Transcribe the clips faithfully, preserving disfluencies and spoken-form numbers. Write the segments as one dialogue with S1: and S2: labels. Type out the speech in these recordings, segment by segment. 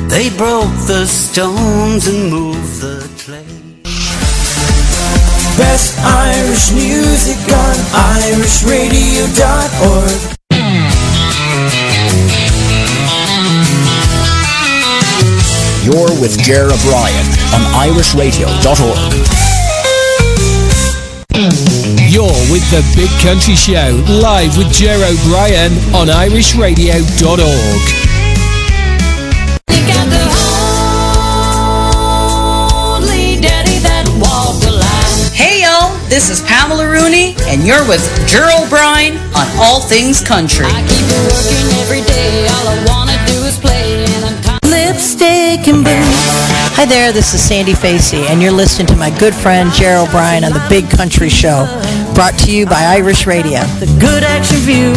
S1: They broke the stones and moved the clay.
S2: Best Irish music on irish radio dot org.
S3: You're with Ger O'Brien on irish radio dot org.
S4: You're with The Big Country Show, live with Ger O'Brien on irish radio dot org.
S5: Hey y'all, this is Pamela Rooney, and you're with Ger O'Brien on All Things Country.
S6: I keep working every day, all I wanna do is play, and I'm con-
S7: Lipstick and booze. Hi there, this is Sandy Facey, and you're listening to my good friend Ger O'Brien on The Big Country Show, brought to you by Irish Radio. The Good Action View.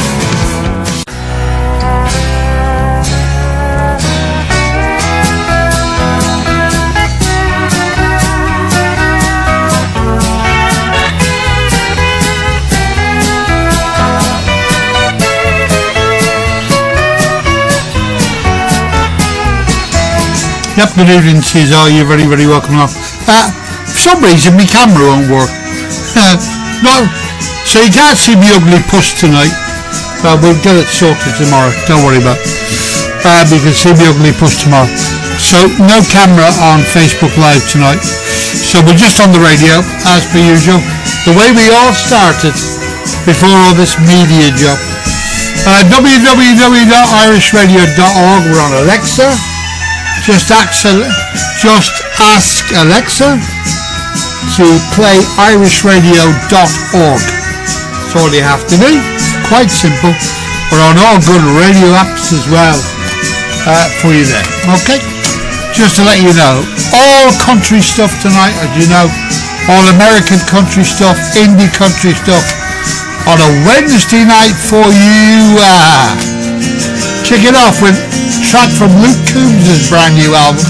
S8: Yep, good evening, says all. You're very, very welcome along. Uh, for some reason, my camera won't work. Uh, no, so you can't see me ugly puss tonight. Uh, we'll get it sorted tomorrow. Don't worry about it. Uh, you can see me ugly puss tomorrow. So no camera on Facebook Live tonight. So we're just on the radio, as per usual. The way we all started before all this media job. Uh, w w w dot irish radio dot org. We're on Alexa. Just ask, just ask Alexa to play irish radio dot org. That's all you have to do. It's quite simple. We're on all good radio apps as well uh, for you there. Okay? Just to let you know, all country stuff tonight, as you know, all American country stuff, indie country stuff on a Wednesday night for you. Uh, kick it off with track from Luke Combs' brand new album.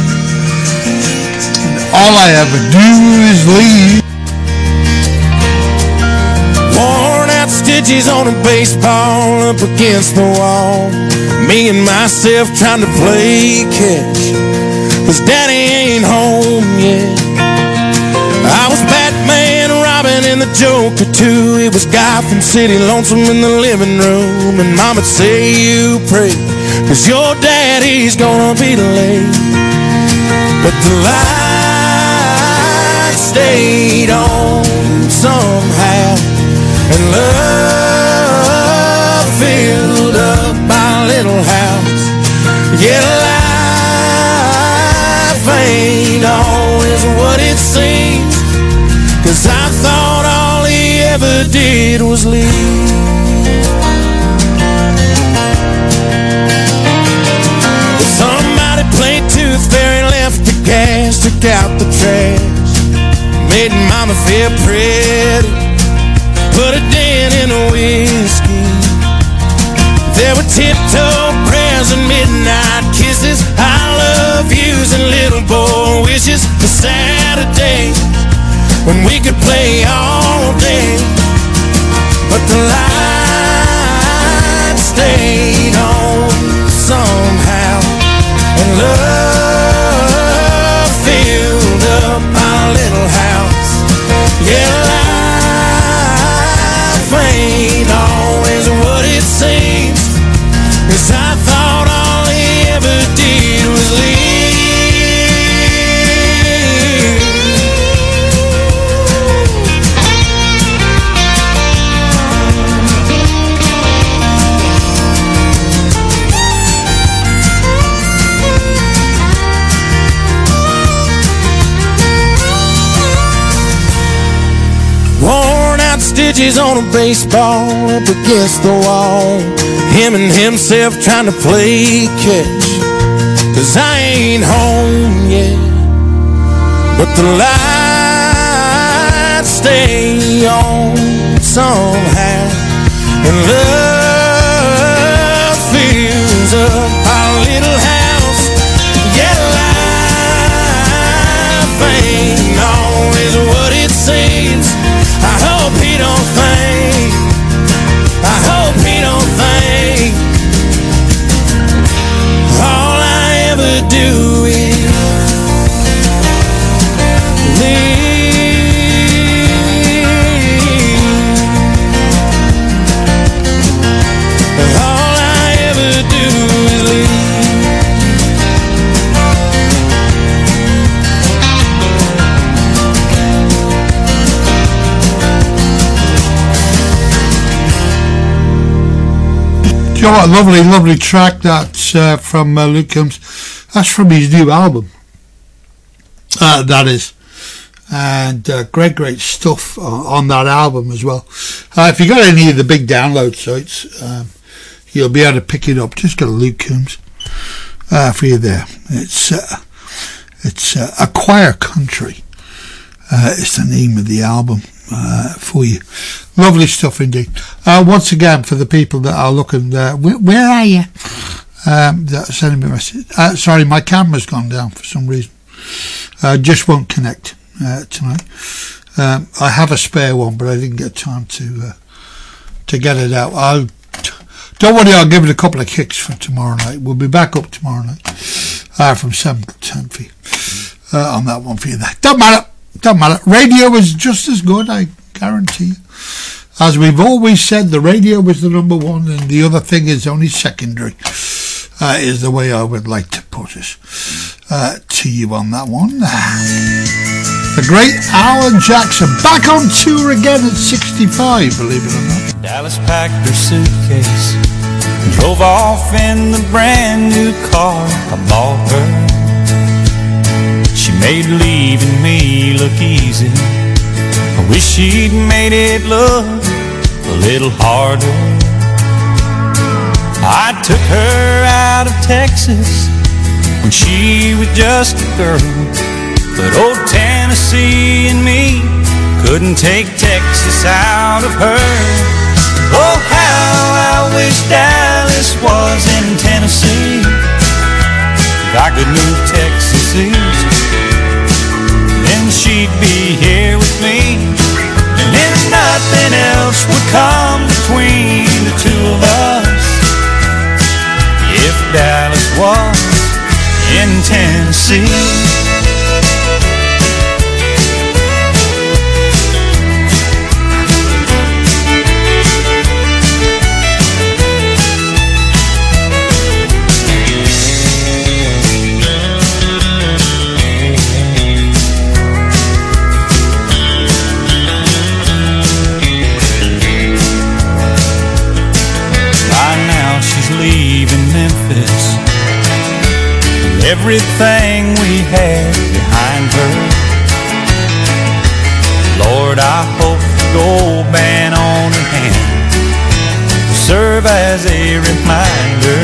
S8: All I Ever Do Is Leave.
S9: Worn out stitches on a baseball up against the wall. Me and myself trying to play catch, 'cause Daddy ain't home yet. I was Batman, Robin, and the Joker too. It was Gotham City, lonesome in the living room. And Mama'd say you pray, 'cause your daddy's gonna be late. But the light stayed on somehow, and love filled up my little house. Yeah, life ain't always what it seems, 'cause I thought all he ever did was leave. Somebody played tooth fairy, left the gas, took out the trash, made Mama feel pretty, put a dent in the whiskey. There were tiptoe prayers and midnight kisses, I love yous and little boy wishes for Saturday when we could play all day. But the light stayed on somehow, and love filled up our little house. Yeah, life ain't always what it seems, 'cause I thought all he ever did was leave. Worn out stitches on a baseball up against the wall. Him and himself trying to play catch, 'cause I ain't home yet. But the lights stay on somehow, and love fills up our little house. Yeah, life ain't always what it seems. I hope he don't think, I hope he don't think all I ever did
S8: you know what, lovely, lovely track that's uh, from uh, Luke Combs. That's from his new album. Uh, that is. And uh, great, great stuff on, on that album as well. Uh, if you got any of the big download sites, um, you'll be able to pick it up. Just go to Luke Combs uh, for you there. It's uh, it's uh, Acquire Country. Uh, it's the name of the album uh, for you. Lovely stuff indeed. Uh, once again, for the people that are looking there, where, where are you? Um, that are sending me a message. Uh, sorry, my camera's gone down for some reason. Uh, just won't connect uh, tonight. Um, I have a spare one, but I didn't get time to uh, to get it out. I'll don't worry, I'll give it a couple of kicks for tomorrow night. We'll be back up tomorrow night uh, from seven to ten for you uh, on that one for you there. Don't matter. Don't matter. Radio is just as good, I guarantee you. As we've always said, the radio is the number one and the other thing is only secondary, uh, is the way I would like to put it uh, to you on that one. The great Alan Jackson, back on tour again at sixty-five, believe it or not.
S10: Dallas packed her suitcase, drove off in the brand new car I bought her. She made leaving me look easy. I wish she'd made it look a little harder. I took her out of Texas when she was just a girl, but old Tennessee and me couldn't take Texas out of her. Oh, how I wish Dallas was in Tennessee. If I could move Texas east, then she'd be here with me, and then nothing else would come between the two of us. If Dallas was in Tennessee. Everything we had behind her. Lord, I hope the gold band on her hand will serve as a reminder.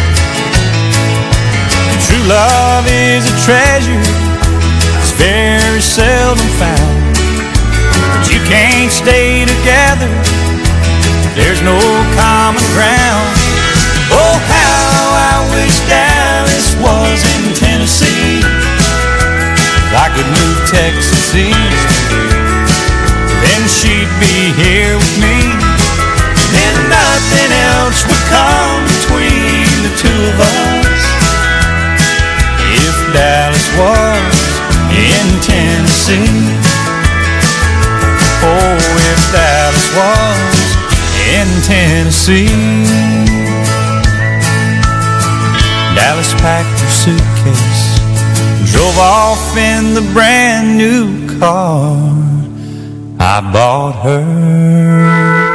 S10: And true love is a treasure, it's very seldom found. But you can't stay together, there's no common ground. Oh, how I wish Dallas was in Tennessee. If I could move Texas east, then she'd be here with me, then nothing else would come between the two of us. If Dallas was in Tennessee. Oh, if Dallas was in Tennessee. Dallas packed her suitcase, drove off in the brand new car I bought her.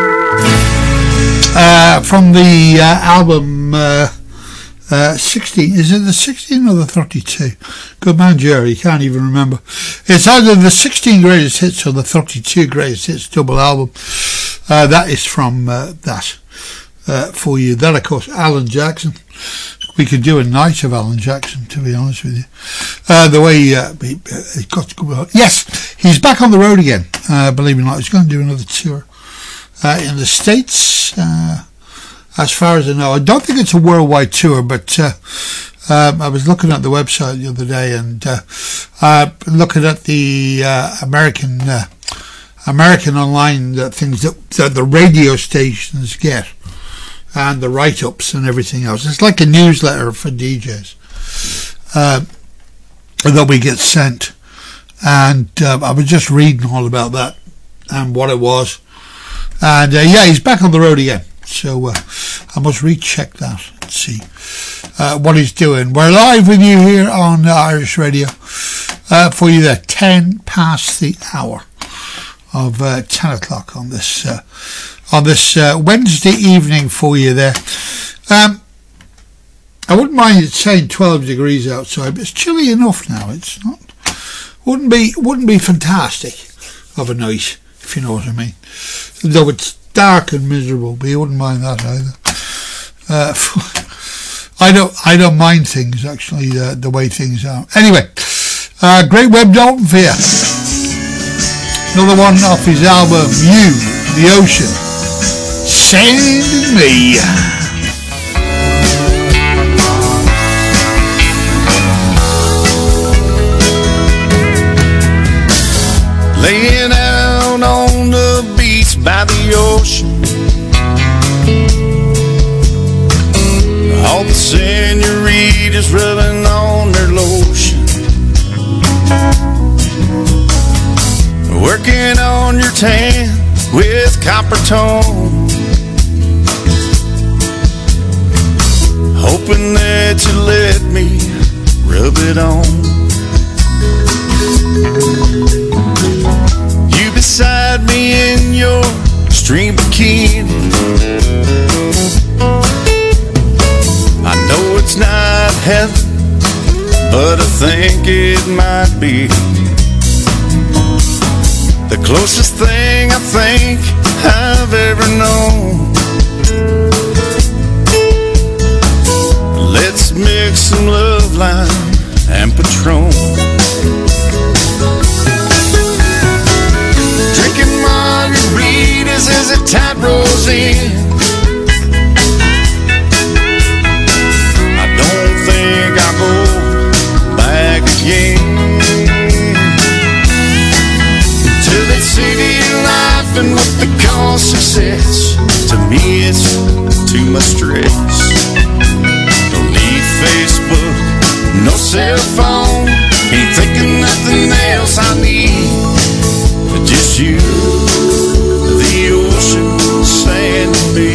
S8: Uh, from the uh, album uh, uh, sixteen, is it the sixteen or the thirty-two? Good man, Jerry, can't even remember. It's either the sixteen greatest hits or the thirty-two greatest hits double album. Uh, that is from uh, that uh, for you. Then, of course, Alan Jackson. We could do a night of Alan Jackson, to be honest with you. Uh, the way uh, he, uh, he got to go. Yes, he's back on the road again, uh, believe it or not. He's going to do another tour uh, in the States, uh, as far as I know. I don't think it's a worldwide tour, but uh, um, I was looking at the website the other day and uh, uh, looking at the uh, American uh, American online uh, things that, that the radio stations get, and the write-ups and everything else. It's like a newsletter for D Js uh, that we get sent. And uh, I was just reading all about that and what it was. And uh, yeah, he's back on the road again. So uh, I must recheck that and see uh, what he's doing. We're live with you here on uh, Irish Radio uh, for you there, ten past the hour of uh, ten o'clock on this uh, on this uh, Wednesday evening for you there. Um, I wouldn't mind it saying twelve degrees outside, but it's chilly enough now. It's not. Wouldn't be wouldn't be fantastic of a night, if you know what I mean. Though it's dark and miserable, but you wouldn't mind that either. Uh, I don't I don't mind things actually the, the way things are. Anyway, uh, great Web Dalton for you. Another one off his album You, the Ocean, Sand and Me.
S9: Laying out on the beach by the ocean, all the senoritas rubbing on their lotion, working on your tan with copper tone, hoping that you let me rub it on. You beside me in your stream bikini, I know it's not heaven, but I think it might be the closest thing I think I've ever known. Let's mix some love lime and Patron, drinking margaritas as the tide rolls in. I don't think I'll go back again to that city life and what they call success. To me it's too much stress. Don't need Facebook, no cell phone, ain't thinking nothing else I need. Just you, the ocean, sand and me.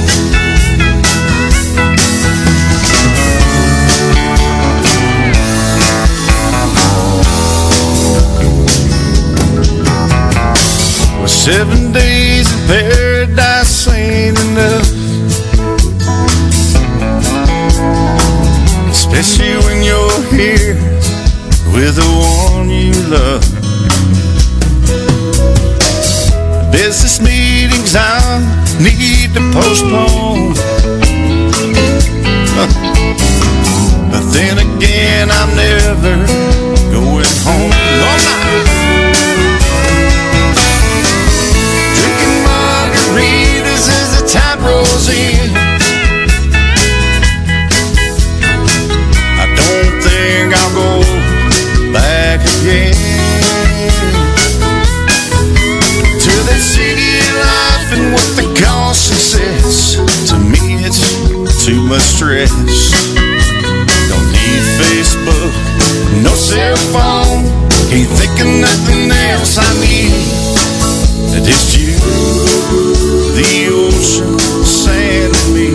S9: Well, seven days in paradise ain't enough, especially when you're here with the one you love. Business meetings I need to postpone, but then again I'm never going home. Oh, no. Drinking margaritas as the tide rolls in. I don't think I'll go back again to that city life and what they call success. To me it's too much stress. Don't need Facebook, no cell phone, ain't thinking nothing else I need. Just you, the ocean, sand and me.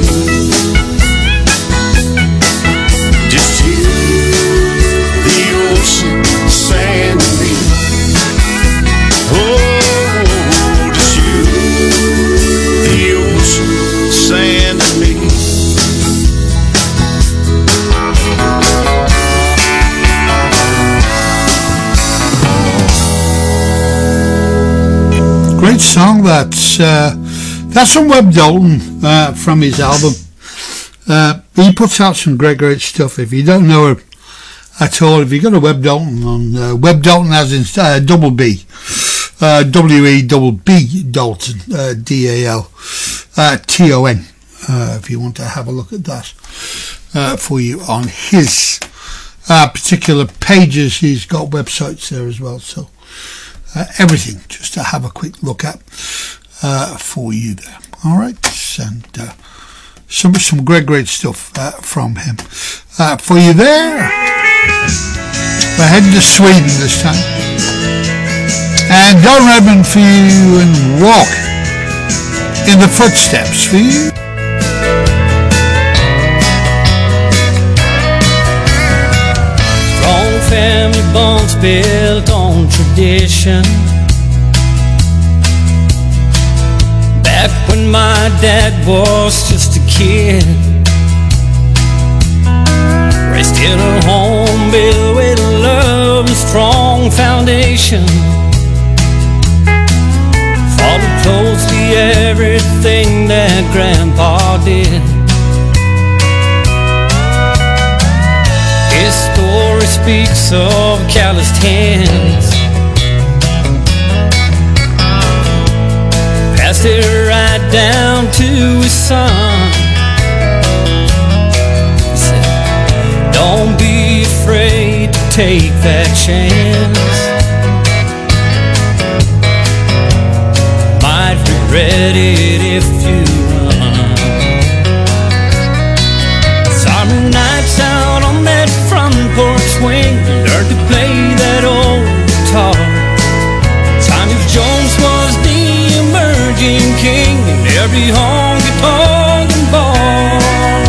S9: Just you, the ocean, sand and me. Oh, just you, the ocean, sand and me.
S8: Great song. That's uh, that's from Web Dalton uh, from his album. Uh, he puts out some great, great stuff. If you don't know her at all, if you go to Web Dalton on uh, Web Dalton as in uh, double B, uh, W E double B Dalton, uh, D A L uh, T O N. Uh, if you want to have a look at that uh, for you on his uh, particular pages, he's got websites there as well. So. Uh, everything just to have a quick look at uh, for you there. All right, and uh, some some great great stuff uh, from him uh, for you there. We're heading to Sweden this time, and Don Redmond for you and Walk in the Footsteps for you.
S10: Strong family bonds built on tradition. Back when my dad was just a kid, generation followed closely everything that Grandpa did. His story speaks of calloused hands, passed it right down to his son. He said, don't be afraid to take that chance. Might regret it if you run. Summer nights out on that front porch swing, learned to play that old guitar. Tommy Jones was the emerging king in every honky-tonk and bar.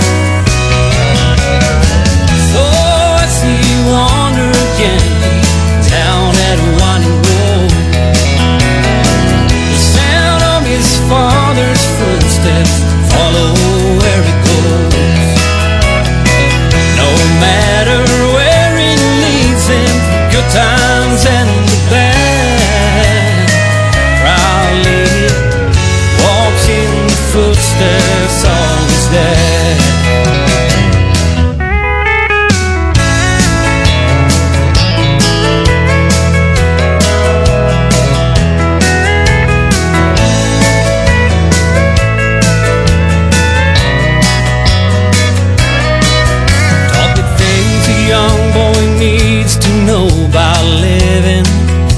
S10: So I see you wander again down that winding road. The sound of his father's footsteps follow where he goes. No matter where it leads him, good times and the bad, proudly walks in the footsteps of his dad. Know about living.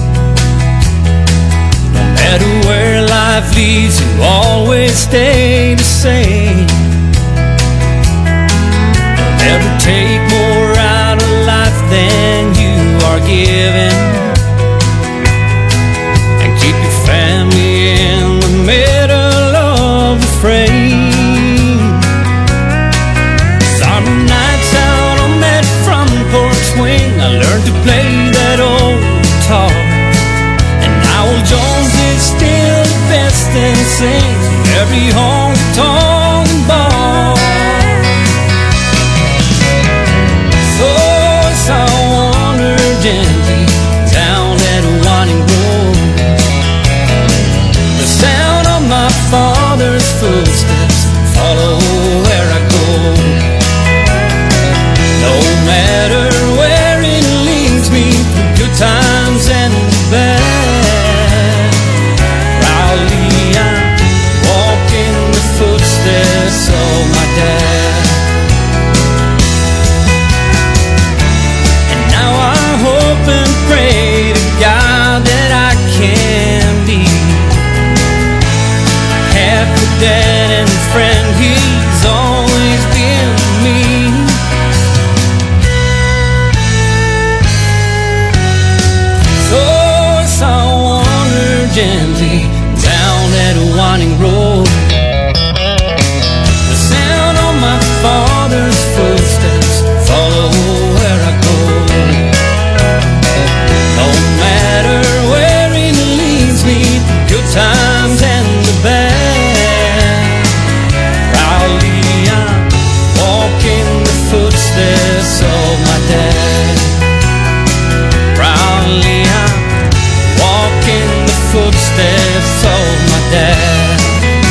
S10: No matter where life leads you, always stay the same. Never take more out of life than you are given, and keep your family in the middle of the frame. Summer nights out on that front porch swing, I learned to play that old guitar, and now old Jones is still the best and sings in every honky-tonk bar. So as I wander gently down that winding road, the sound of my father's footsteps follow where I go. No matter where it leads me, through good times and bad, proudly I walk in the footsteps of my dad. And now I hope and pray to God that I can be half the dad and friend he's always been to me. Gently down that winding road, the sound of my father's footsteps follow where I go. No matter where it leads me, the good times and the bad, proudly I walk in the footsteps of my dad. Proudly I walk in the footsteps of my dad.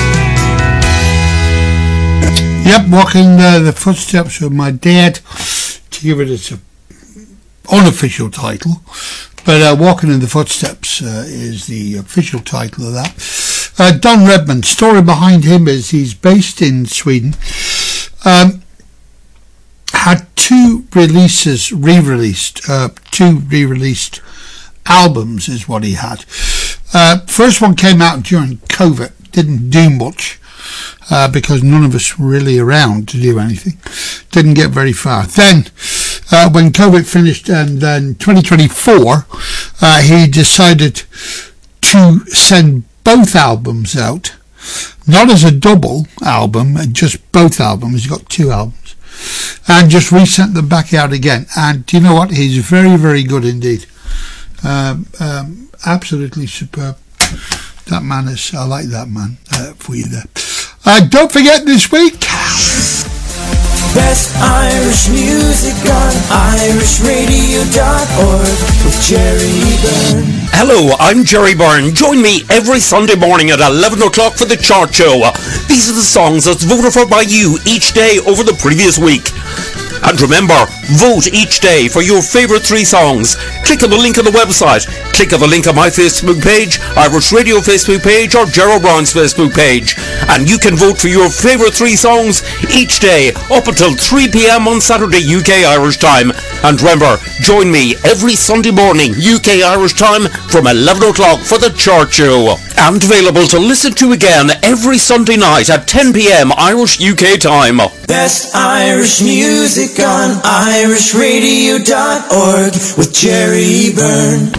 S8: Yep, walking uh, the footsteps of my dad, to give it its uh, unofficial title, but uh, walking in the footsteps uh, is the official title of that. Uh, Don Redman, story behind him is he's based in Sweden. Um, had two releases re-released, uh, two re-released albums is what he had. Uh, first one came out during COVID, didn't do much uh, because none of us were really around to do anything. Didn't get very far. Then uh, when COVID finished, and then twenty twenty-four, uh, he decided to send both albums out, not as a double album, just both albums. He's got two albums, and just resent them back out again. And you know what? He's very, very good indeed. Um, um, absolutely superb. That man is, I like that man uh, for you there. Uh, don't forget this week,
S2: Best Irish music. music on irish radio dot org with Jerry Byrne.
S11: Hello, I'm Jerry Byrne. Join me every Sunday morning at eleven o'clock for the Chart Show. These are the songs that's voted for by you each day over the previous week. And remember, vote each day for your favourite three songs. Click on the link on the website. Click on the link on my Facebook page, Irish Radio Facebook page, or Gerald Brown's Facebook page. And you can vote for your favourite three songs each day up until three p.m. on Saturday U K Irish time. And remember, join me every Sunday morning U K Irish time from eleven o'clock for the Chart Show. And available to listen to again every Sunday night at ten p.m. Irish U K time.
S2: Best Irish music on irish radio dot org with Jerry Byrne.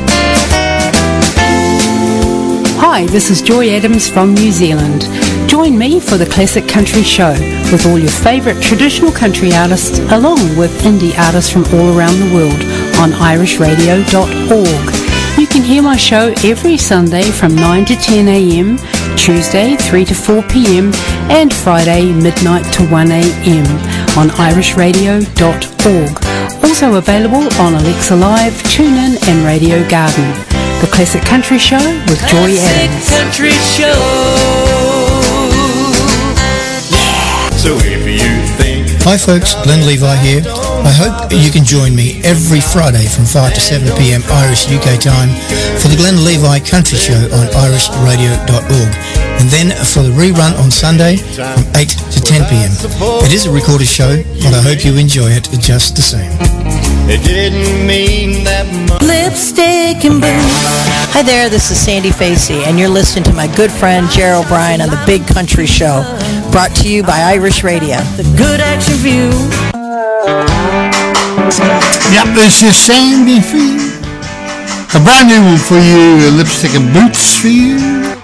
S12: Hi, this is Joy Adams from New Zealand. Join me for the Classic Country Show with all your favourite traditional country artists along with indie artists from all around the world on irish radio dot org. You can hear my show every Sunday from nine to ten a.m, Tuesday three to four p.m, and Friday midnight to one a.m. on irish radio dot org. Also available on Alexa Live, TuneIn and Radio Garden. The Classic Country Show with Joy Adams.
S2: Classic Country Show.
S9: Yeah. So if you think...
S13: Hi folks, Glenn Levi here. I hope you can join me every Friday from five to seven p.m. Irish U K time for the Glenn Levi Country Show on irish radio dot org, and then for the rerun on Sunday from eight to ten p.m. It is a recorded show, but I hope you enjoy it just the same.
S9: It didn't mean that much.
S7: Lipstick and boots. Hi there, this is Sandy Facey, and you're listening to my good friend Gerald Bryan on the Big Country Show, brought to you by Irish Radio. The Good Action View.
S8: Yep, this is Sandy Facey. A brand new one for you, Lipstick and Boots for you.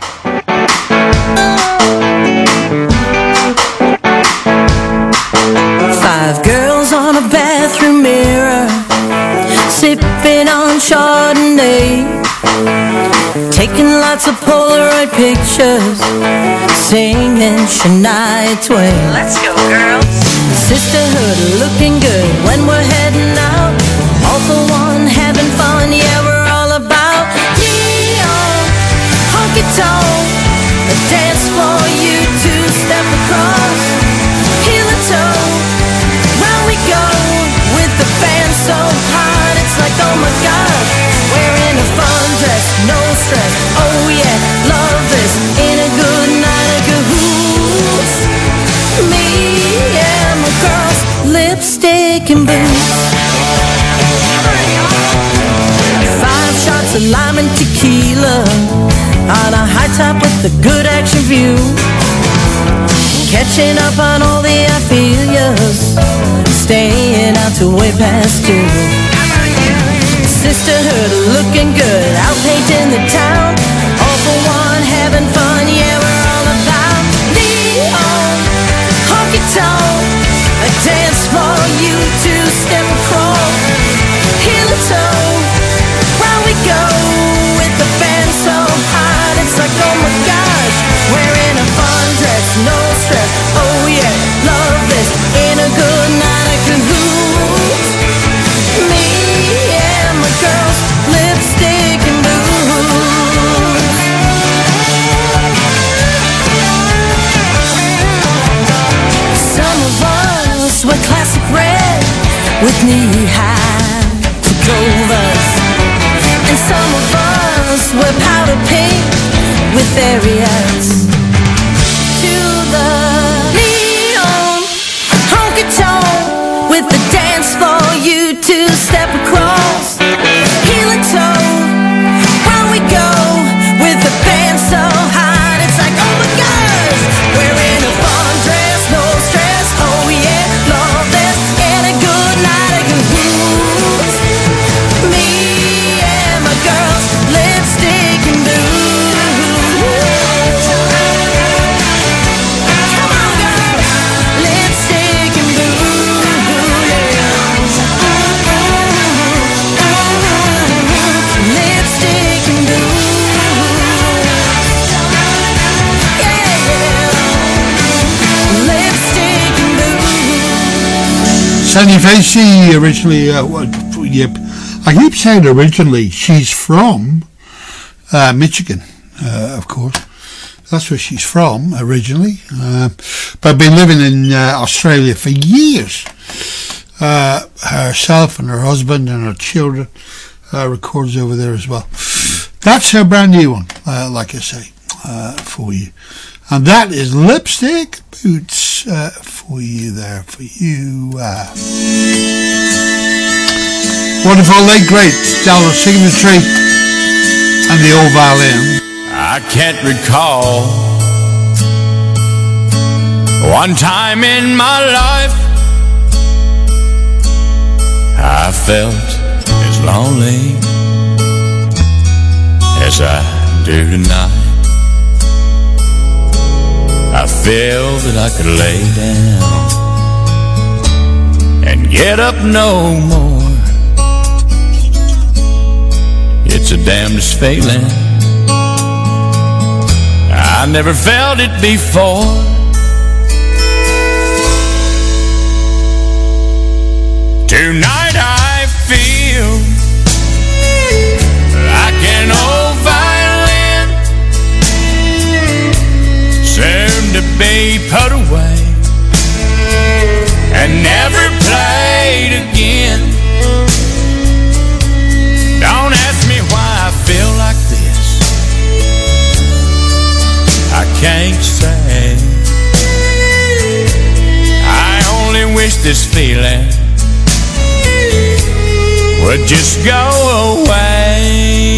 S14: Five girls on a bathroom mirror, sipping on Chardonnay, taking lots of Polaroid pictures, singing Shania Twain.
S5: Let's go, girls.
S14: Sisterhood looking good when we're heading out, all for one, having fun, yeah, we're all about neon, honky-tonk, a dance for you to step across, heel and toe, round we go, with the band so hot, it's like, oh my gosh, wearing a fun dress, no stress, oh yeah, love this, in a good night of cahoots, me and my girls, lipstick and boots, five shots of lime and tequila, on a high top with the Good Action View, catching up on all the I feel yas, staying out till way past two. Sisterhood looking good, out painting the town, all for one, having fun, yeah, we're all about neon, honky-tonk, a dance for you to step across, heel and toe, round we go, with the band so hot, it's like, oh my gosh, wearing a fun dress, no stress, oh yeah, love this, in a good night of cahoots, me and my girls, lipstick and boots. Some of us wear classic red with knee-high Tacovas, and some of us wear powder pink with areas to the neon, honky-tonk, with the dance for you to step across, heel and toe, round we go, with the band so hot, it's like, oh my gosh, wearing a fun dress, no stress, oh yeah, love this, and a good night of cahoots, me and my girls, lipstick and boots.
S8: Sandy Facey, originally, uh, what, yep. I keep saying originally, she's from uh, Michigan, uh, of course. That's where she's from, originally. Uh, but been living in uh, Australia for years. Uh, herself and her husband and her children uh, records over there as well. That's her brand new one, uh, like I say, uh, for you. And that is Lipstick Boots uh, for you there, for you. Uh. Wonderful, late, great Dallas Signatory and the old violin.
S15: I can't recall one time in my life I felt as lonely as I do tonight. I feel that I could lay down and get up no more. It's a damnedest feeling. I never felt it before. Tonight I feel like an old violin, soon to be put away and never played again. Don't ask me why I feel like this, I can't say. I only wish this feeling would just go away.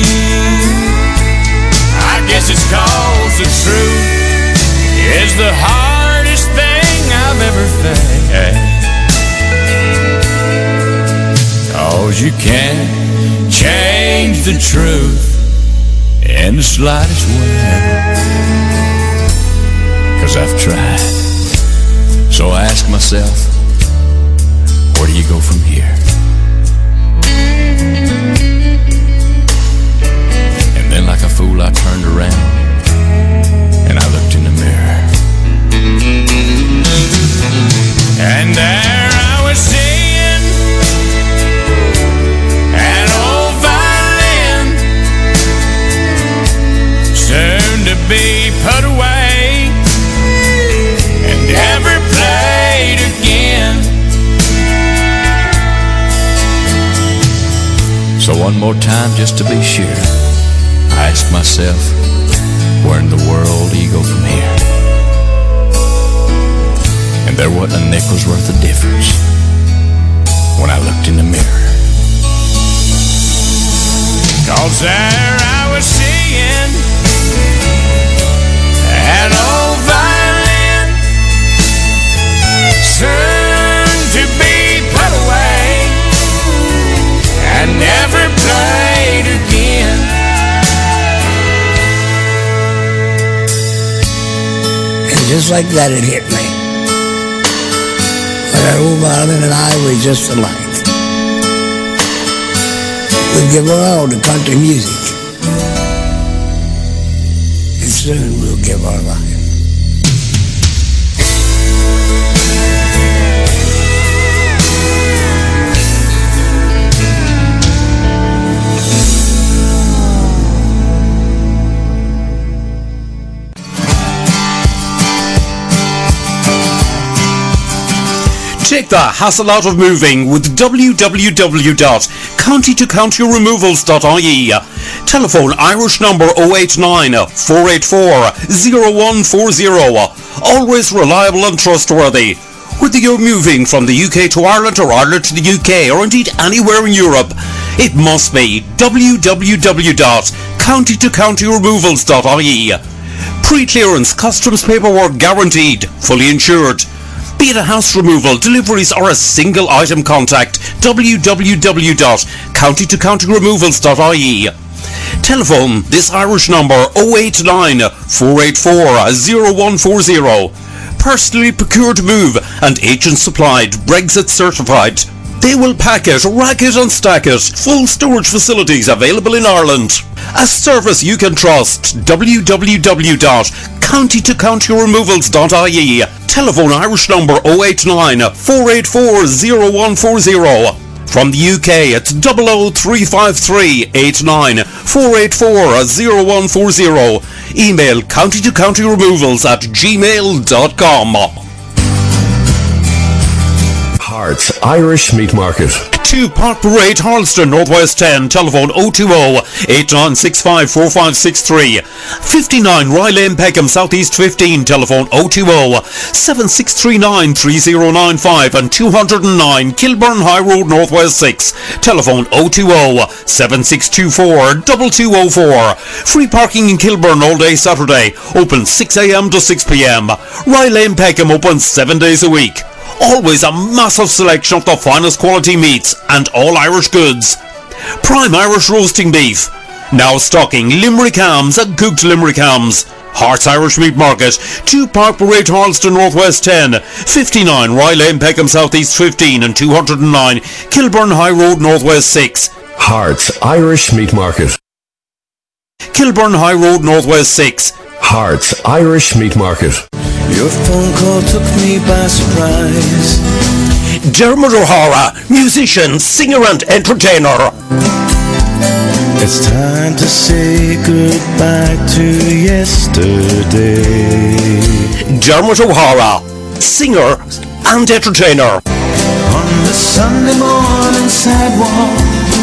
S15: I guess it's 'cause the truth is the hardest thing I've ever faced. 'Cause you can't change the truth in the slightest way. 'Cause I've tried. So I ask myself, where do you go from here? And then like a fool I turned around and I looked in the mirror. And there I was seeing an old violin, soon to be put away and never played again. So one more time, just to be sure, I ask myself, where in the world do you go from here? And there wasn't a nickel's worth of difference when I looked in the mirror. 'Cause there I was seeing an old violin, soon to be put away and never played again.
S16: And just like that it hit me. But that old violin and I were just alike. We'd give our all to country music. And soon we'll give our life.
S11: Take the hassle out of moving with w w w dot county to county removals dot I E. Telephone Irish number oh eight nine, four eight four, oh one four oh. Always reliable and trustworthy. Whether you're moving from the U K to Ireland or Ireland to the U K or indeed anywhere in Europe, it must be w w w dot county to county removals dot I E. Pre-clearance customs paperwork guaranteed, fully insured. Be it a house removal, deliveries or a single item contact, w w w dot county to county removals dot I E. Telephone this Irish number oh eight nine, four eight four, oh one four oh. Personally procured move and agent supplied, Brexit certified. They will pack it, rack it and stack it. Full storage facilities available in Ireland. A service you can trust. w w w dot county to county removals dot I E. Telephone Irish number oh eight nine, four eight four, oh one four oh. From the U K, it's double oh three five three, eight nine, four eight four, oh one four oh. Email county to county removals at gmail dot com.
S17: Hearts Irish Meat Market.
S11: two Park Parade, Harleston, Northwest ten. Telephone oh two oh, eight nine six five, four five six three. fifty-nine Rye Lane, Peckham, Southeast fifteen. Telephone oh two oh, seven six three nine, three oh nine five. And two oh nine Kilburn High Road, Northwest six. Telephone oh two oh, seven six two four, two two oh four. Free parking in Kilburn all day Saturday. Open six a m to six p m. Rye Lane, Peckham open seven days a week. Always a massive selection of the finest quality meats and all Irish goods. Prime Irish roasting beef. Now stocking Limerick hams and cooked Limerick hams. Hearts Irish Meat Market. two Park Parade, Harleston, Northwest ten. fifty-nine Rye Lane, Peckham, Southeast fifteen. And two oh nine Kilburn High Road, Northwest six.
S17: Hearts Irish Meat Market.
S11: Kilburn High Road, Northwest six.
S17: Hearts Irish Meat Market.
S2: Your phone call took me by surprise.
S11: Dermot O'Hara, musician, singer and entertainer.
S2: It's time to say goodbye to yesterday.
S11: Dermot O'Hara, singer and entertainer.
S2: On the Sunday morning sidewalk.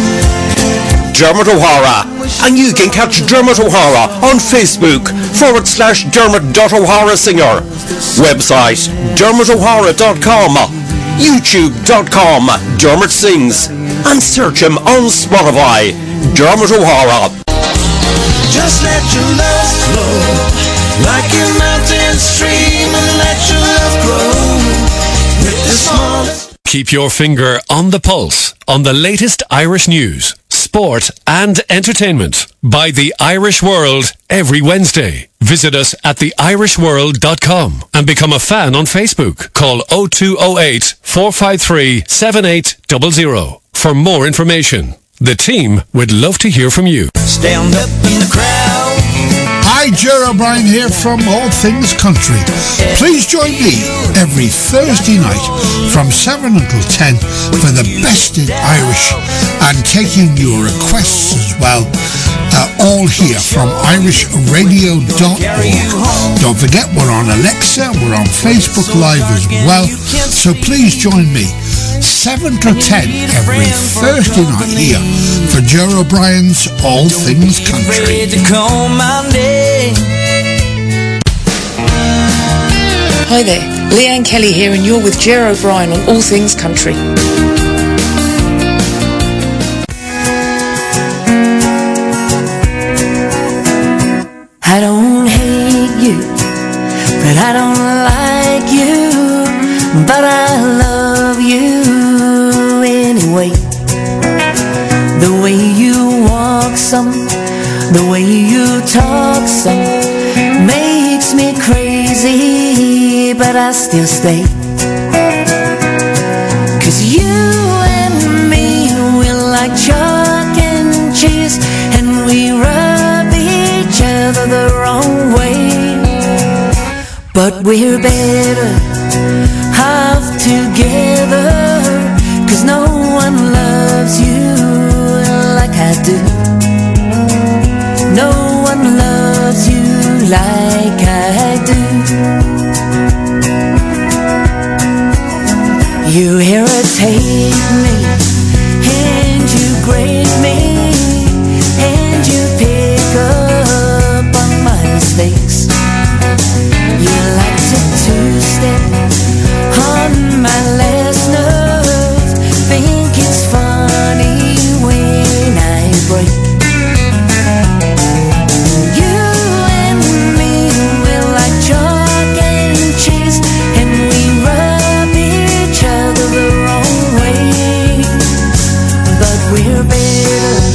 S11: Dermot O'Hara. And you can catch Dermot O'Hara on Facebook forward slash Dermot.O'Hara Singer. Website dermot o'hara dot com. YouTube dot com Dermot Sings. And search him on Spotify. Dermot O'Hara.
S2: Just let your love flow like a mountain stream and let your love grow with the smallest.
S4: Keep your finger on the pulse on the latest Irish news, sport and entertainment by The Irish World every Wednesday. Visit us at the irish world dot com and become a fan on Facebook. Call oh two oh eight, four five three, seven eight zero zero for more information. The team would love to hear from you.
S2: Stand up in the crowd.
S8: Hi, Ger O'Brien here from All Things Country. Please join me every Thursday night from seven until ten for the best in Irish and taking your requests as well. Uh, all here from irish radio dot org. Don't forget, we're on Alexa, we're on Facebook Live as well. So please join me seven to ten every Thursday night here for Ger O'Brien's All Things Country.
S18: Hi there, Leanne Kelly here, and you're with Ger O'Brien on All Things Country.
S14: I don't hate you, but I don't like you, but I love you anyway. The way you walk some, the way you talk some, makes me crazy, but I still stay. 'Cause you and me, we're like chalk and cheese, and we rub each other the wrong way. But we're better off together, 'cause no one loves you like I do. No one loves you like I do. You irritate me, and you grate me, and you pick up on my mistakes. You like to two-step on my last nerve, think it's funny when I break. You and me, we're like chalk and cheese, and we rub each other the wrong way. But we're better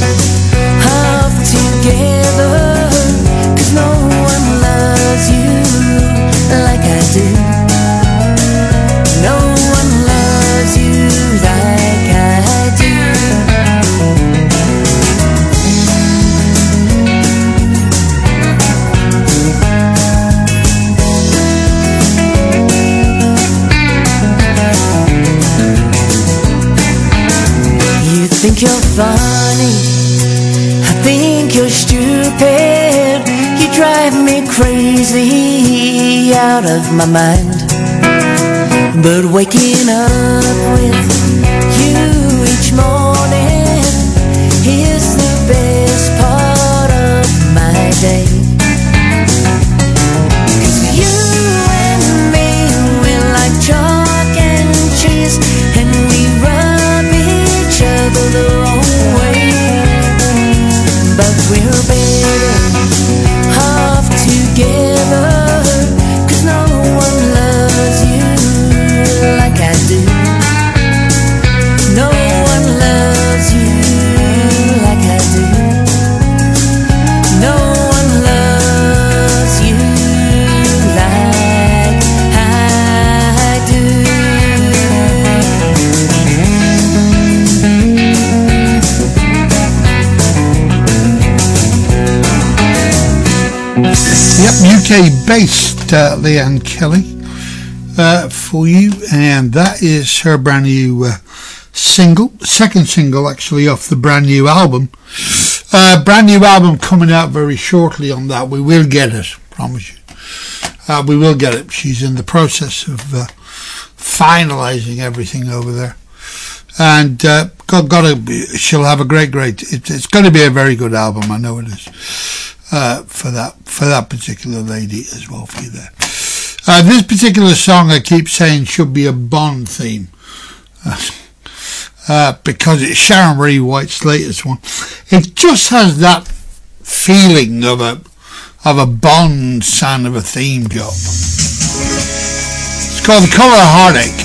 S14: think you're funny, I think you're stupid. You drive me crazy, out of my mind. But waking up with you each morning is the best part of my day. 'Cause you and me, we're like chalk and cheese, and we rub each other the wrong way. But we're better off together, 'cause no one loves you like I do. No one loves you like I do. No one loves you like I do.
S8: Yep, U K based uh, Leanne Kelly uh, for you, and that is her brand new uh, single, second single actually off the brand new album. Uh, brand new album coming out very shortly on that. We will get it, promise you. Uh, we will get it. She's in the process of uh, finalising everything over there, and uh, got, got to be, she'll have a great, great. It, it's going to be a very good album. I know it is. Uh, for that for that particular lady as well for you there. Uh, this particular song I keep saying should be a Bond theme uh, uh, because it's Sharon Marie White's latest one. It just has that feeling of a of a Bond sound of a theme job. It's called The Colour of Heartache.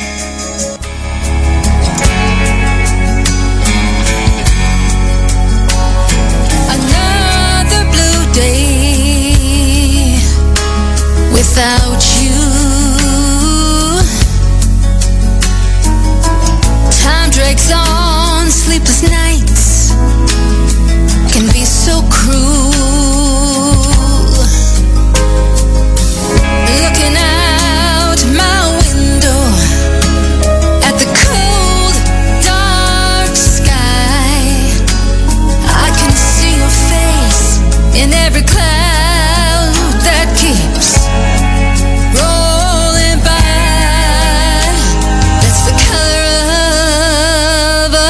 S6: Without you, time drags on, sleepless nights can be so cruel. Looking out my window at the cold, dark sky, I can see your face in every cloud that keeps rolling by. That's the color of a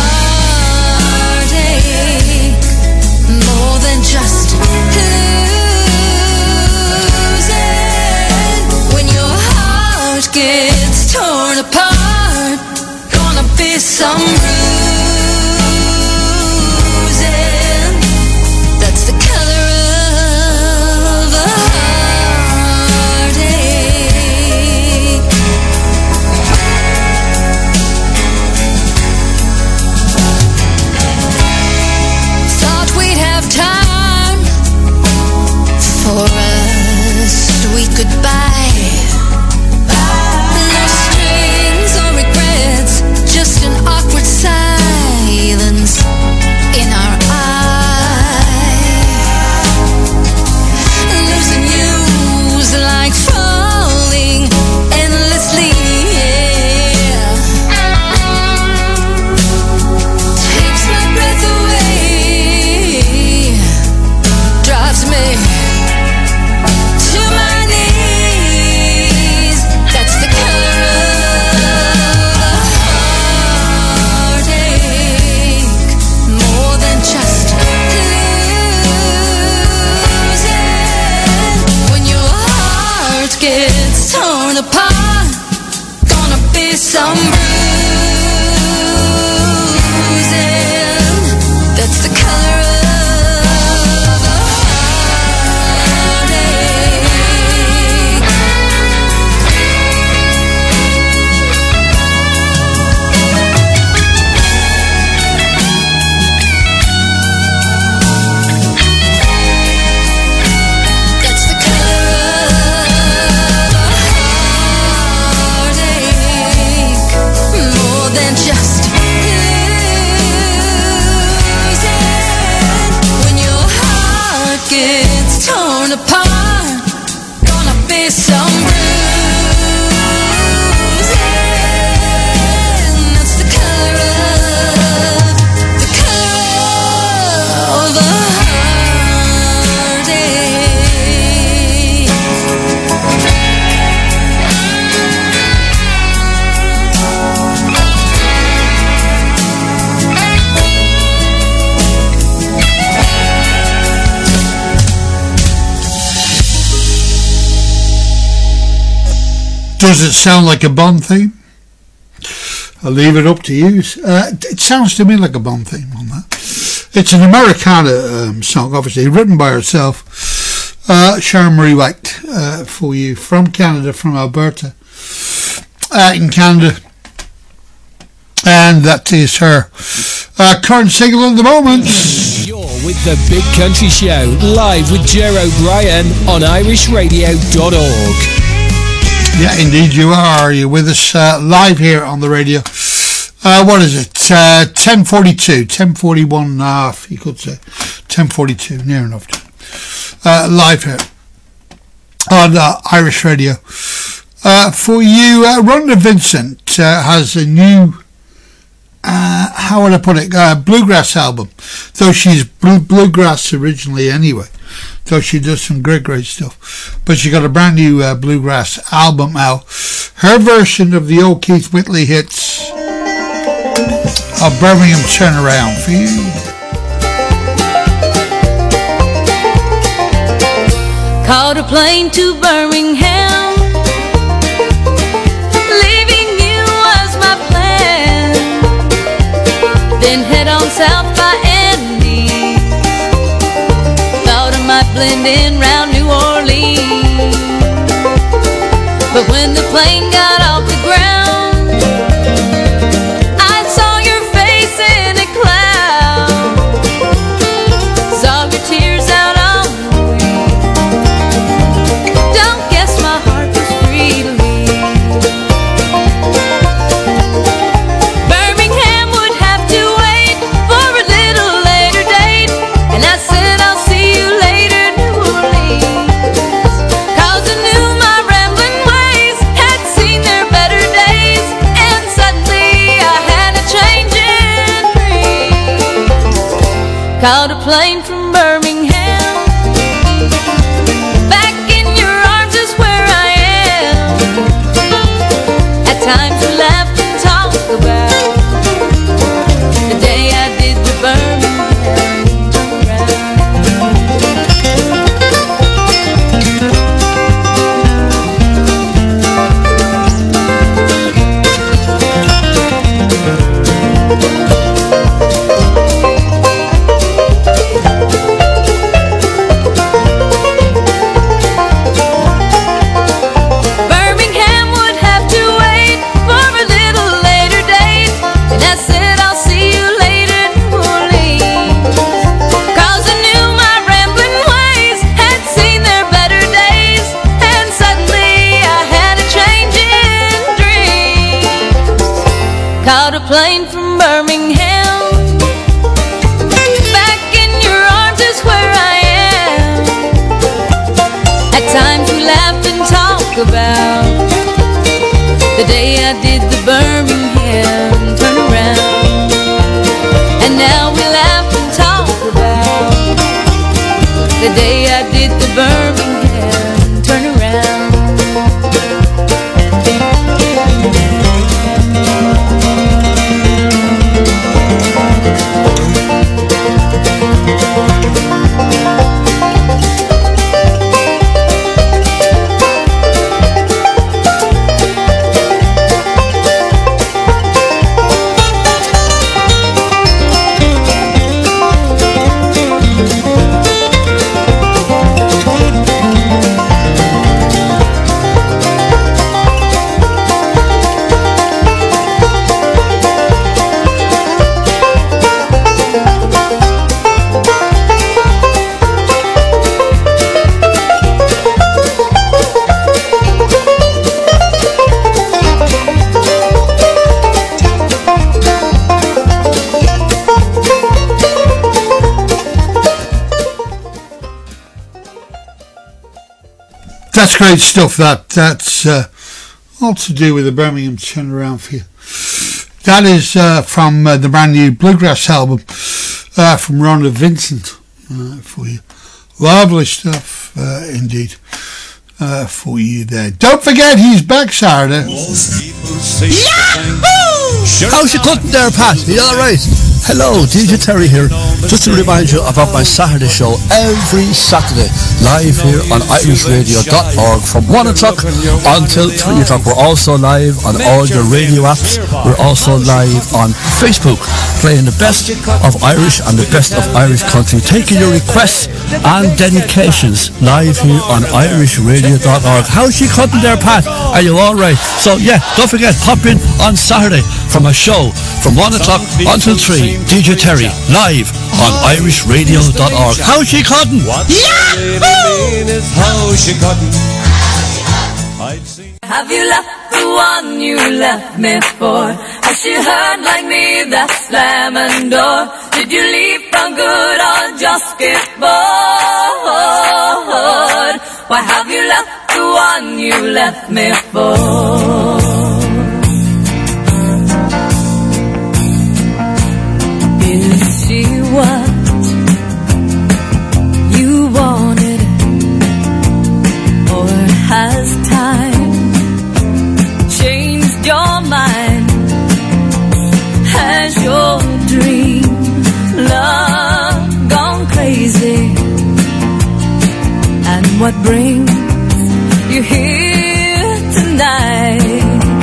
S6: heartache, more than just losing. When your heart gets torn apart, gonna be some bruising. That's the color of a heartache. Thought we'd have time for a sweet goodbye. No strings or regrets, just an awkward
S8: Does it sound like a Bond theme? I'll leave it up to you. Uh, it sounds to me like a Bond theme on that. It's an Americana um, song, obviously, written by herself, uh, Sharon Marie White, uh, for you, from Canada, from Alberta, uh, in Canada. And that is her uh, current single at the moment.
S19: You're with the Big Country Show, live with Ger O'Brien on Irish Radio dot org.
S8: Yeah, indeed you are. You're with us uh, live here on the radio. Uh, what is it? Uh, ten forty-two, ten forty-one and a half, you could say. ten forty-two, near enough. Uh, live here on uh, Irish Radio. Uh, for you, uh, Rhonda Vincent uh, has a new, uh, how would I put it, uh, bluegrass album. Though she's blue, bluegrass originally anyway. So she does some great, great stuff. But she got a brand new uh, bluegrass album out. Her version of the old Keith Whitley hits of Birmingham Turnaround for you.
S6: Caught a plane to Birmingham, leaving you was my plan. Then head on south by Andy. Thought I might blend in round New Orleans, but when the plane got off the ground, I saw your face in a cloud, saw your tears out on the wind. Don't guess my heart was free to leave. Birmingham would have to wait for a little later date, and I said I'll see you later, New Orleans. Cause I knew my rambling ways had seen their better days, and suddenly I had a change in dream. Caught a plane from Birmingham, back in your arms is where I am. At times we laughed and talked about the day I did the Birmingham Birmingham would have to wait for a little later date, and I said I'll see you later, New Orleans. Cause I knew my rambling ways had seen their better days, and suddenly I had a change in dreams. Caught a plane from Birmingham, back in your arms is where I am. At times we laughed and talked about the day I did the Birmingham turnaround, and now we laugh and talk about the day I did the Birmingham turnaround.
S8: That's great stuff. That That's uh, all to do with the Birmingham Turnaround for you. That is uh, from uh, the brand new Bluegrass album uh, from Rhonda Vincent uh, for you. Lovely stuff uh, indeed uh, for you there. Don't forget he's back Saturday.
S20: Yahoo! How's your cutting there, Pat? You alright? Hello, D J Terry here. Just to remind you about my Saturday show every Saturday, live here on irish radio dot org from one o'clock until three o'clock. We're also live on all your radio apps. We're also live on Facebook, playing the best of Irish and the best of Irish country, taking your requests and dedications live here on irish radio dot org. How's she cutting there, Pat? Are you alright? So yeah, don't forget, pop in on Saturday from a show from one o'clock until three. D J Terry, live on irish radio dot org. How's she cutting?
S14: Have you left the one you left me for? Has she heard like me that slamming door? Did you leave for good or just get bored? Why have you left the one you left me for? Is she what you wanted, or has time changed your mind? Has your dream love gone crazy? And what brings you here tonight?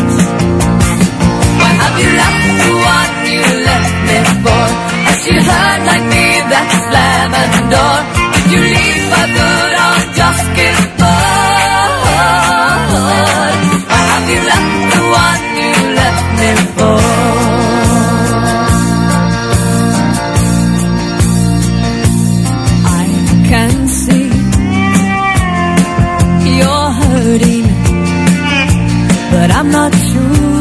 S14: Why have you left the one you left me for? Has she heard like me that slamming door? Did you leave for good or just get bored? Why have you left the one you left me for? I can see you're hurting, but I'm not sure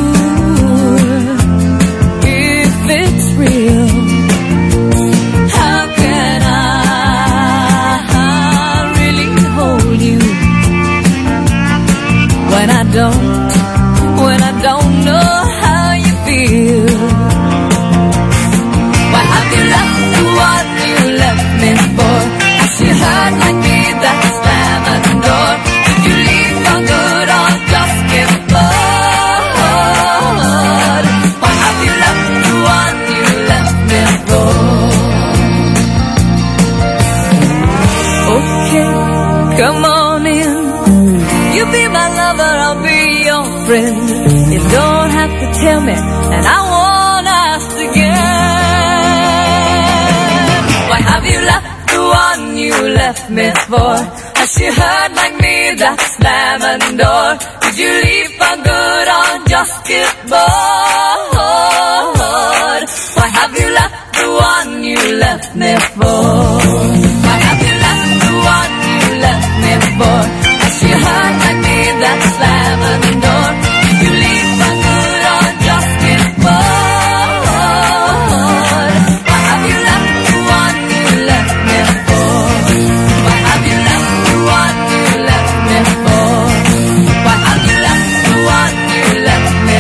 S14: if it's real. How can I really hold you when I don't, when I don't know how you feel? Why have you left the one you left me for? Has she heard like me that slamming door? Did you leave for good or just get bored? Why have you left the one you left me for? Okay, come on in. You be my lover, I'll be your friend. You don't have to tell me, and I won't ask again. Why have you left the one you left me for? Has she heard like me that slamming door? Did you leave for good or just get bored? Why have you left the one you left me for? Why have you left the one you left me for? Has she heard like me that slamming door? Did you leave for good or just get bored? Why have you left the one you left me for? Why have you left the one you left me for? Why have you left the one you left me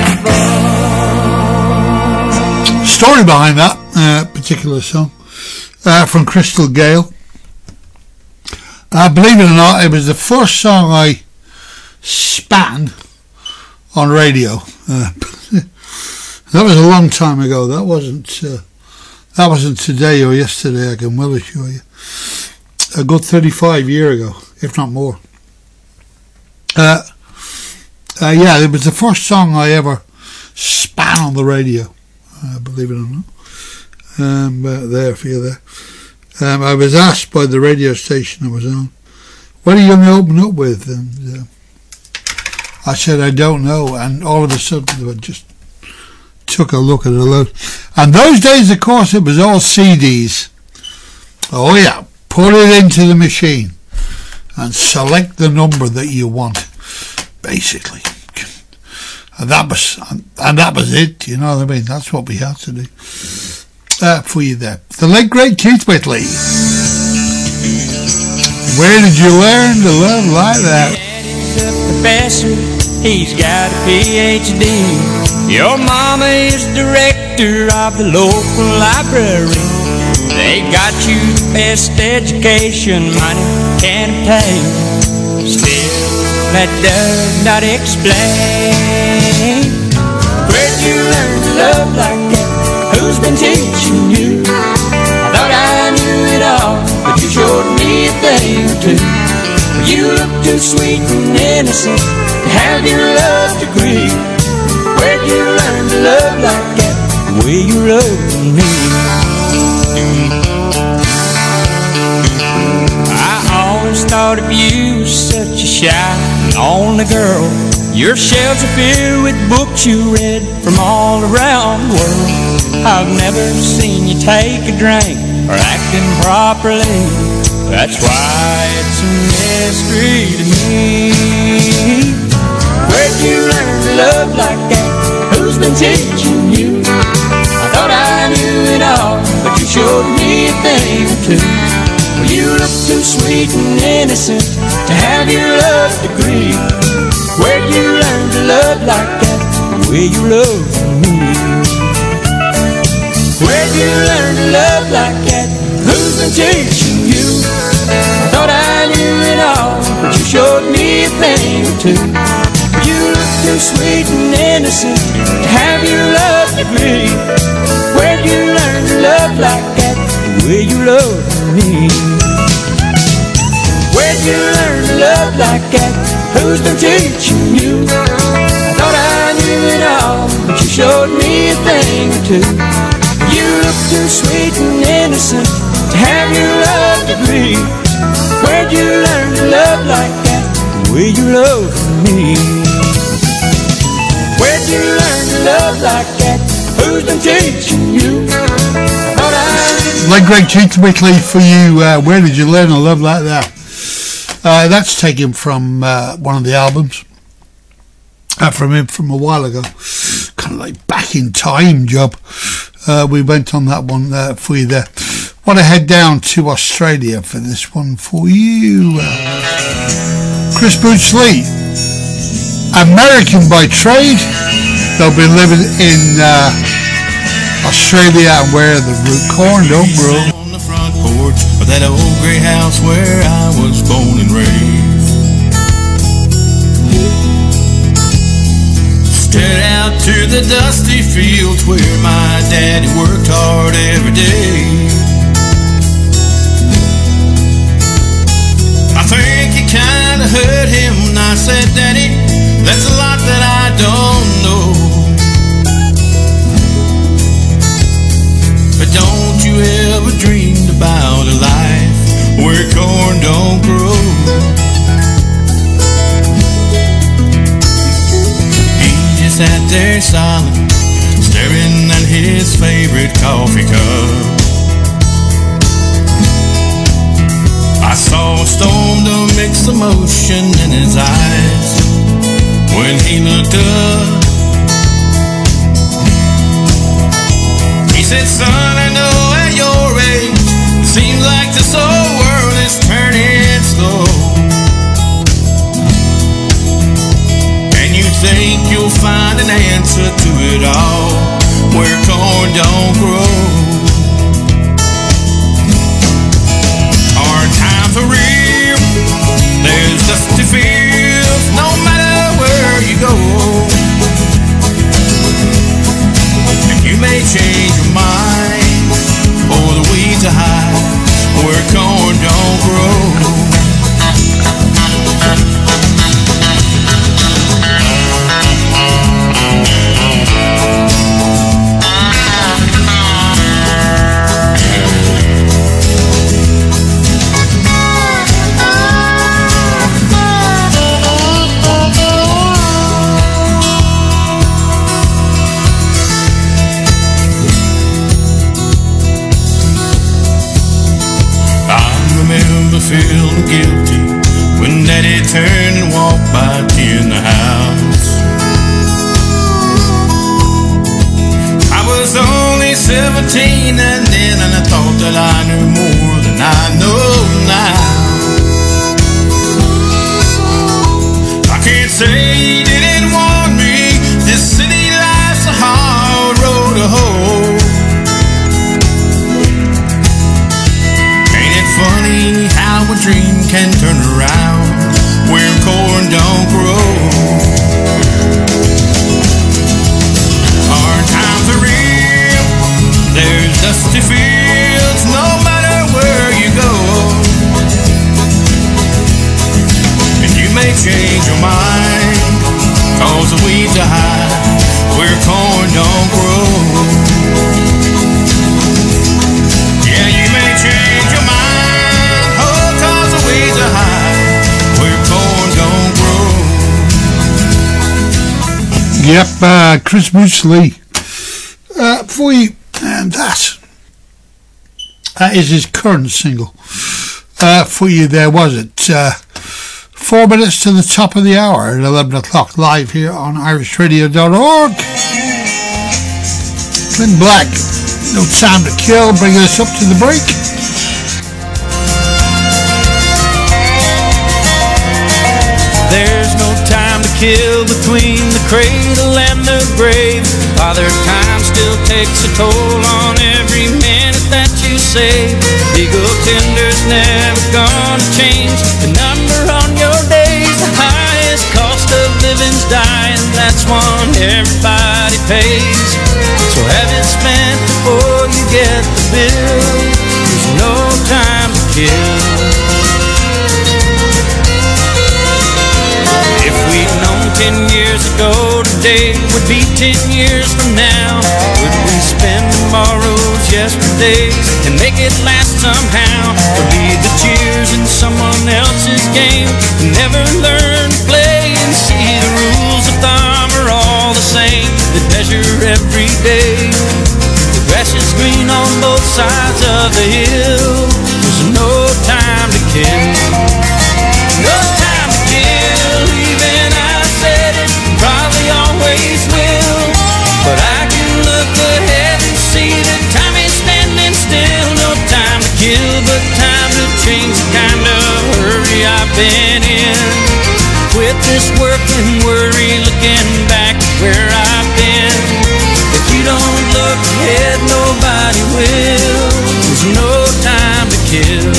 S14: for?
S8: Story behind that uh, particular song uh, from Crystal Gale. Uh, believe it or not, it was the first song I span on radio. Uh, that was a long time ago. That wasn't uh, that wasn't today or yesterday, I can well assure you. A good thirty-five years ago, if not more. Uh, uh, yeah, it was the first song I ever span on the radio, uh, believe it or not. Um, uh, there for you there. Um, I was asked by the radio station I was on, what are you going to open up with? And uh, I said, I don't know. And all of a sudden, I just took a look at it load. And those days, of course, it was all C Ds. Oh yeah, put it into the machine and select the number that you want, basically. And that was, and that was it. You know what I mean? That's what we had to do. Uh, for you there. The late great Keith Whitley. Where did you learn to love like that?
S10: Daddy's a professor, he's got a P H D. Your mama is director of the local library. They got you the best education money can obtain. Still, that does not explain. Where'd you learn to love like that? Who's been teaching you? I thought I innocent to have your love degree? Where'd you learn to love like that, the way you love me? I always thought of you as such a shy and lonely girl. Your shelves are filled with books you read from all around the world. I've never seen you take a drink or act improperly. That's why it's a mystery to me. Where'd you learn to love like that? Who's been teaching you? I thought I knew it all, but you showed me a thing or two. Well, you look too sweet and innocent to have your love degree. Where'd you learn to love like that, the way you love me? Where'd you learn to love like that? Who's been teaching you? I thought I knew it all, but you showed me a thing or two. You look too sweet and innocent to have your love degree. Where'd you learn to love like that, the way you love me? Where'd you learn to love like that? Who's been teaching you? I thought I knew it all, but you showed me a thing or two. You look too sweet and innocent to have your love degree. Where'd you learn to love like that, the way you love me? Where'd you learn to love like that? Who's been teaching you? I thought I...
S8: Like Greg Cheats Weekly for you, uh, where did you learn to love like that? Uh, that's taken from uh, one of the albums uh, from him from a while ago. Kind of like Back in Time job. Uh, we went on that one uh, for you there. Want to head down to Australia for this one for you. Uh, Chris Boots Lee, American by trade. They'll be living in uh, Australia and where the root corn don't grow.
S9: On the front porch of that old grey house where I was born and raised. Stared out to the dusty fields where my daddy worked hard every day. I think it kinda hurt him when I said, Daddy, that's a lot that I don't know. But don't you ever dreamed about a life where corn don't grow? He just sat there silent, staring at his favorite coffee cup. I saw a storm to mix emotion in his eyes when he looked up. He said, son, I know at your age it seems like this whole world is turning slow, and you think you'll find an answer to it all where corn don't grow. For real, there's dusty fields no matter where you go, and you may change your mind, or the weeds are high where corn don't grow. Feeling guilty when Daddy turned and walked back in the house. I was only seventeen and then, and I thought that I knew more than I know now. I can't say he didn't warn me, this city life's a hard road to hoe. Ain't it funny how a dream can turn around where corn don't grow? Hard times are real, there's dusty fields no matter where you go, and you may change your mind,
S8: Yep, uh, Chris Mosley. Uh, for you, and that. That is his current single. Uh, for you, there was it. Uh, four minutes to the top of the hour at eleven o'clock, live here on irish radio dot org. Clint Black, No Time to Kill, bringing us up to the break.
S10: There's no time to kill between the cradle and the grave. Father Time still takes a toll on every minute that you save. Legal tender's never gonna change the number on your days. The highest cost of living's dying, that's one everybody pays. So have it spent before you get the bill. There's no time to kill. If we'd known ten years ago, today would be ten years from now. Would we spend tomorrow's yesterdays and make it last somehow? Or leave the cheers in someone else's game and never learn to play and see the rules of thumb are all the same that measure every day. The grass is green on both sides of the hill. There's no time to kill. No time to kill. Even I said it, probably always will. But I can look ahead and see that time is standing still. No time to kill, but time to change the kind of hurry I've been in. Quit this work and worry, looking back at where I've been. If you don't look ahead, nobody will. There's no time to kill.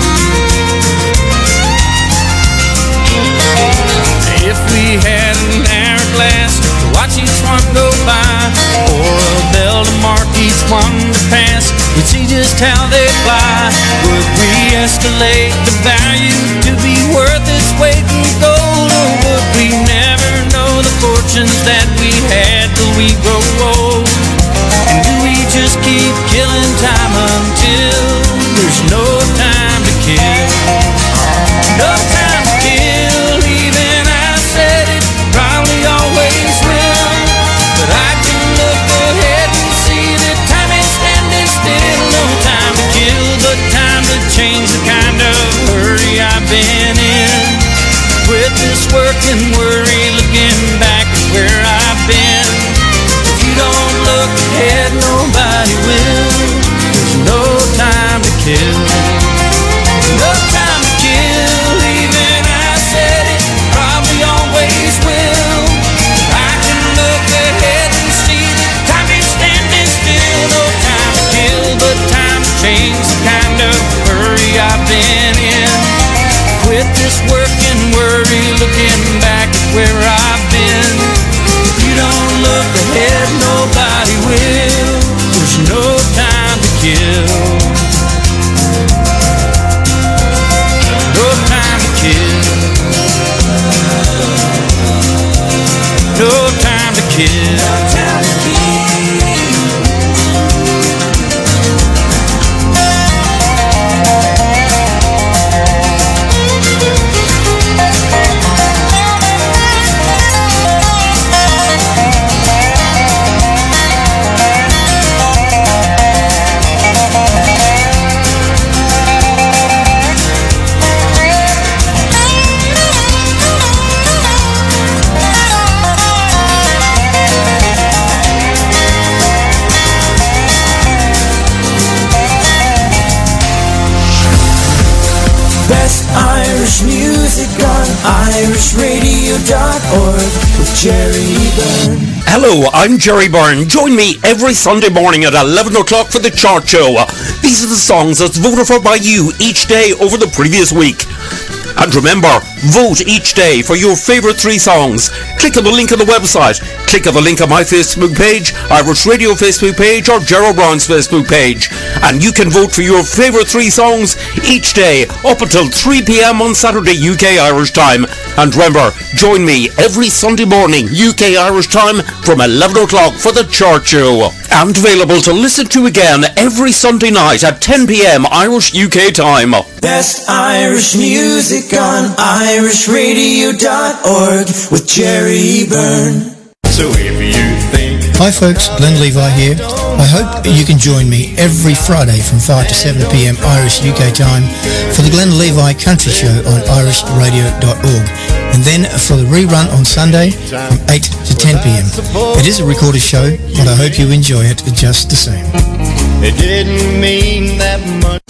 S10: If we had an hourglass to watch each one go by, or a bell to mark each one to pass, we'd see just how they fly. Would we escalate the value to be worth its weight in gold, or would we never know the fortunes that we had till we grow old? And do we just keep killing time until there's no time to kill? No time to kill, even I said it, probably always will. But I can look ahead and see that time is standing still. No time to kill, but time to change the kind of hurry I've been in. Quit this work and worry, looking back at where I've been. If you don't look ahead, nobody will. There's no time to kill. No time to kill, even I said it, probably always will. I can look ahead and see that time is standing still. No time to kill, but time to change the kind of hurry I've been in. Quit this work and worry, looking back at where I've been. If you don't look ahead, nobody will. There's no time to kill. No time to kill. No time to kill. No time to kill.
S2: Best Irish music on irish radio dot org with Jerry Byrne.
S11: Hello, I'm Jerry Byrne. Join me every Sunday morning at eleven o'clock for the Chart Show. These are the songs that's voted for by you each day over the previous week. And remember, vote each day for your favourite three songs. Click on the link on the website. Click on the link on my Facebook page, Irish Radio Facebook page, or Gerald Brown's Facebook page. And you can vote for your favourite three songs each day up until three p.m. on Saturday U K Irish time. And remember, join me every Sunday morning U K Irish time from eleven o'clock for the Chart Show. And available to listen to again every Sunday night at ten p.m. Irish U K time.
S2: Best Irish music on irish radio dot org with Jerry Byrne.
S10: So
S9: So if you think
S13: Hi folks, Glenn Levi here. I hope you can join me every Friday from five to seven p.m. Irish U K time for the Glenn Levi Country Show on irish radio dot org, and then for the rerun on Sunday from eight to ten p.m. It is a recorded show, but I hope you enjoy it just the same.
S9: it didn't mean that much.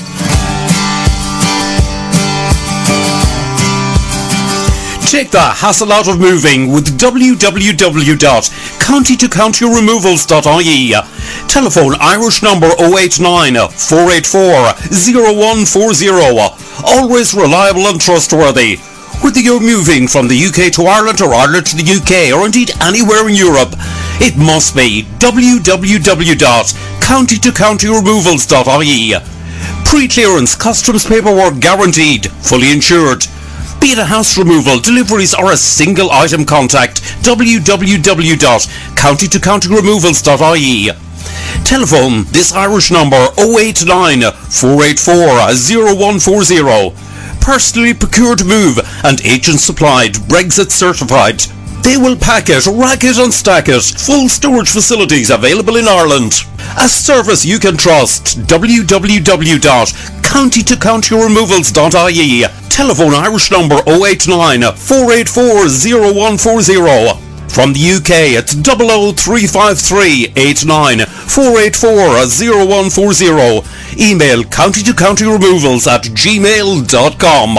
S11: Take the hassle out of moving with w w w dot county to county removals dot I E. Telephone Irish number oh eight nine, four eight four, oh one four oh. Always reliable and trustworthy. Whether you're moving from the U K to Ireland or Ireland to the U K or indeed anywhere in Europe, it must be w w w dot county to county removals dot I E. Pre-clearance customs paperwork guaranteed, fully insured. Be it a house removal, deliveries or a single item contact, w w w dot county to county removals dot I E. Telephone this Irish number oh eight nine, four eight four, oh one four oh. Personally procured move and agent supplied, Brexit certified. They will pack it, rack it and stack it. Full storage facilities available in Ireland. A service you can trust, w w w dot county to county removals dot I E. Telephone Irish number oh eight nine, four eight four, oh one four oh. From the U K, it's double oh three five three, eight nine, four eight four, oh one four oh. Email county to county removals at gmail dot com.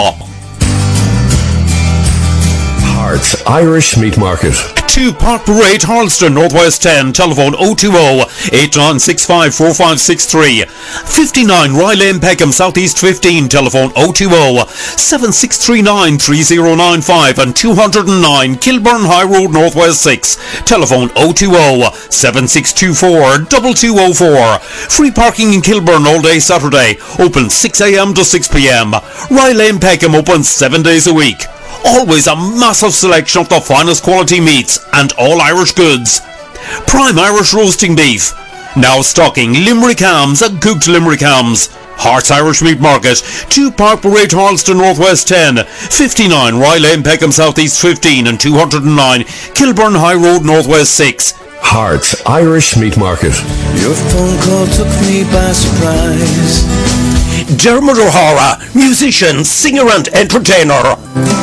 S17: Hearts Irish Meat Market.
S11: two Park Parade, Harleston, Northwest ten. Telephone oh two oh, eight nine six five, four five six three. fifty-nine Rye Lane, Peckham, Southeast fifteen. Telephone oh two oh, seven six three nine, three oh nine five. And two oh nine Kilburn High Road, Northwest six. Telephone oh two oh, seven six two four, two two oh four. Free parking in Kilburn all day Saturday. Open six a.m. to six p.m. Rye Lane, Peckham open seven days a week. Always a massive selection of the finest quality meats and all Irish goods. Prime Irish roasting beef. Now stocking Limerick hams and cooked Limerick hams. Hearts Irish Meat Market, two Park Parade, Harleston, Northwest ten, fifty-nine Rye Lane, Peckham, Southeast fifteen, and two oh nine Kilburn High Road, Northwest six.
S17: Hearts Irish Meat Market.
S2: Your phone call took me by surprise.
S11: Dermot O'Hara, musician, singer and entertainer.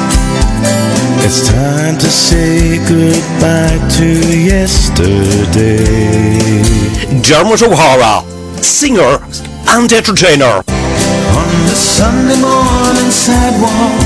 S2: It's time to say goodbye to yesterday.
S11: Dermot O'Hara, singer and entertainer.
S2: On the Sunday morning sidewalk.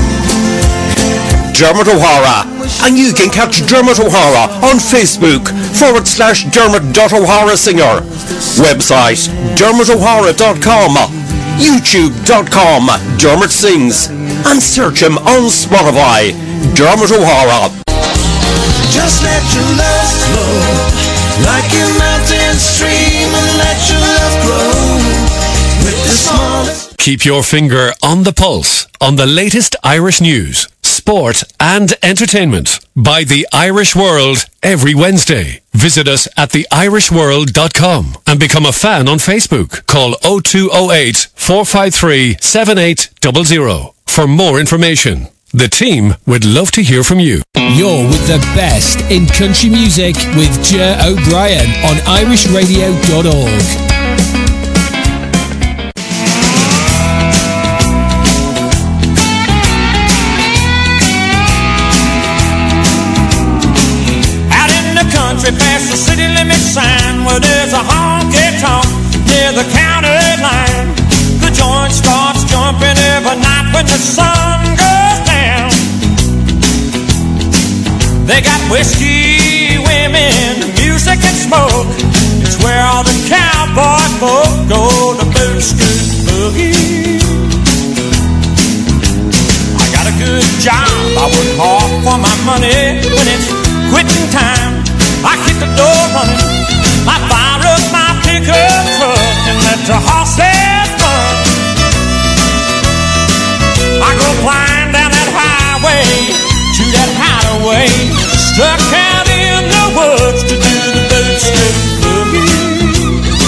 S11: Dermot O'Hara. And you can catch Dermot O'Hara on Facebook forward slash Dermot.O'Hara Singer. Website dermot o'hara dot com. YouTube dot com, Dermot Sings, and search him on Spotify, Dermot O'Hara.
S2: Just let your love flow like a mountain stream, and let your love grow with the smallest.
S4: Keep your finger on the pulse on the latest Irish news, sport and entertainment by The Irish World every Wednesday. Visit us at the irish world dot com and become a fan on Facebook. Call oh two oh eight, four five three, seven eight zero zero for more information. The team would love to hear from you.
S19: You're with the best in country music with Ger O'Brien on irish radio dot org.
S10: Past the city limit sign where there's a honky-tonk near the county line. The joint starts jumping every night when the sun goes down. They got whiskey, women, music and smoke. It's where all the cowboy folk go to boot scoot boogie. I got a good job, I work hard for my money. When it's quitting time, I hit the door running, I fire up my pickup truck and let the horses run. I go flying down that highway to that hideaway, stuck out in the woods to do the boot scoot boogie.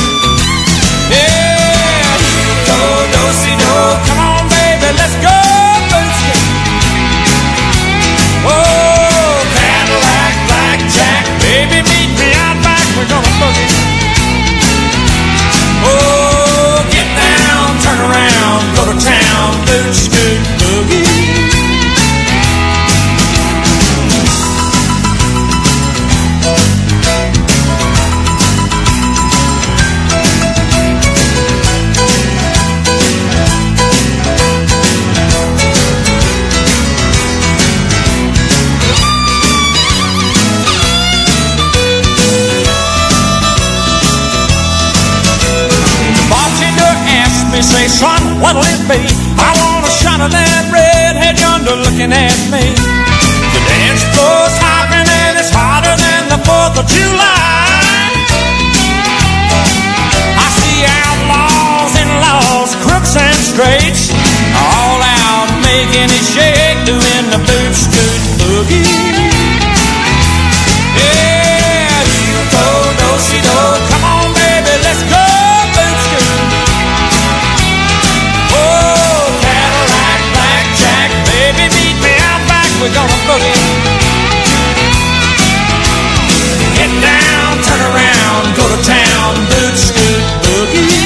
S10: say, son, what'll it be? I want a shot of that redhead yonder looking at me. The dance floor's hopping and it's hotter than the fourth of July. I see outlaws and laws, crooks and straights, all out making it shake, doing the boot scoot boogie. Yeah, you go, do-si-do, come on baby, let's go boot scoot. Oh, Cadillac, blackjack, baby, meet me out back, we're gonna boogie. Get down, turn around, go to town, boot scoot boogie.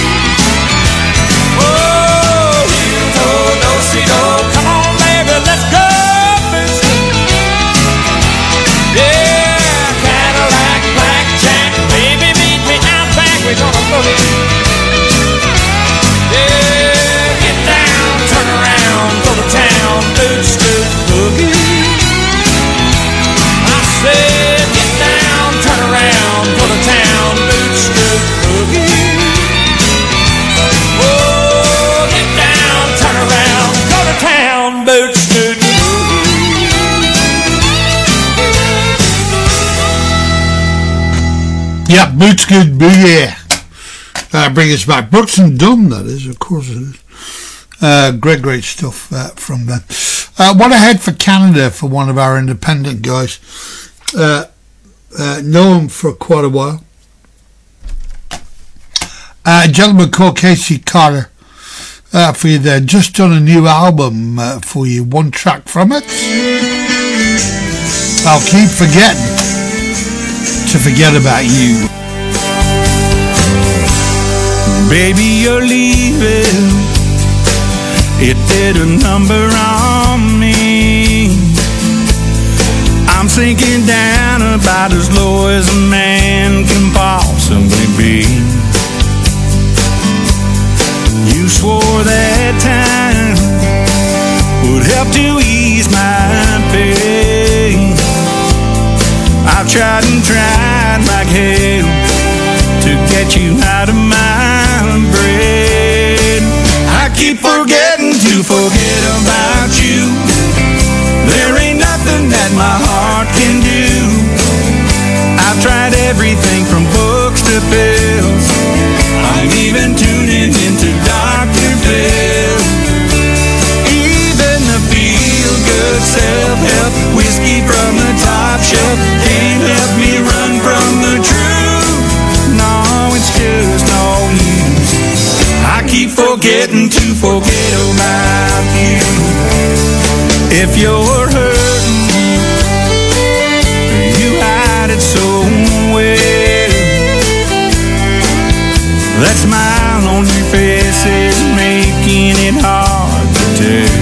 S10: Oh, you go, do-si-do, come on baby, let's go boot scoot. Yeah, Cadillac, blackjack, baby, meet me out back, we're gonna boogie. Yeah, get down, turn around, go to town, boot scoot boogie. I said, get down, turn around, go to town, boot scoot boogie. Oh, get down, turn around, go to town, boot scoot boogie.
S8: Yeah, Boots Good Boogie. Uh, bring us back. Brooks and Dunn, that is, of course it is. Uh, great, great stuff uh, from them. Uh, what ahead for Canada for one of our independent guys. Uh, uh, know him for quite a while. Uh, a gentleman called Casey Carter uh, for you there. Just done a new album uh, for you. One track from it. I'll keep forgetting to forget about you.
S10: Baby, you're leaving. It did a number on me. I'm sinking down about as low as a man can possibly be. You swore that time would help to ease my pain. I've tried and tried like hell to get you out of my brain. I keep forgetting to forget about you. There ain't nothing that my heart can do. I've tried everything from books to pills. I'm even tuning into Doctor Phil. Even the feel-good self-help whiskey from the top shelf can't help me run from the truth. No, it's just no use. I keep forgetting to forget about you. If you're hurting, you hide it so well. That smile on your face is making it hard to tell.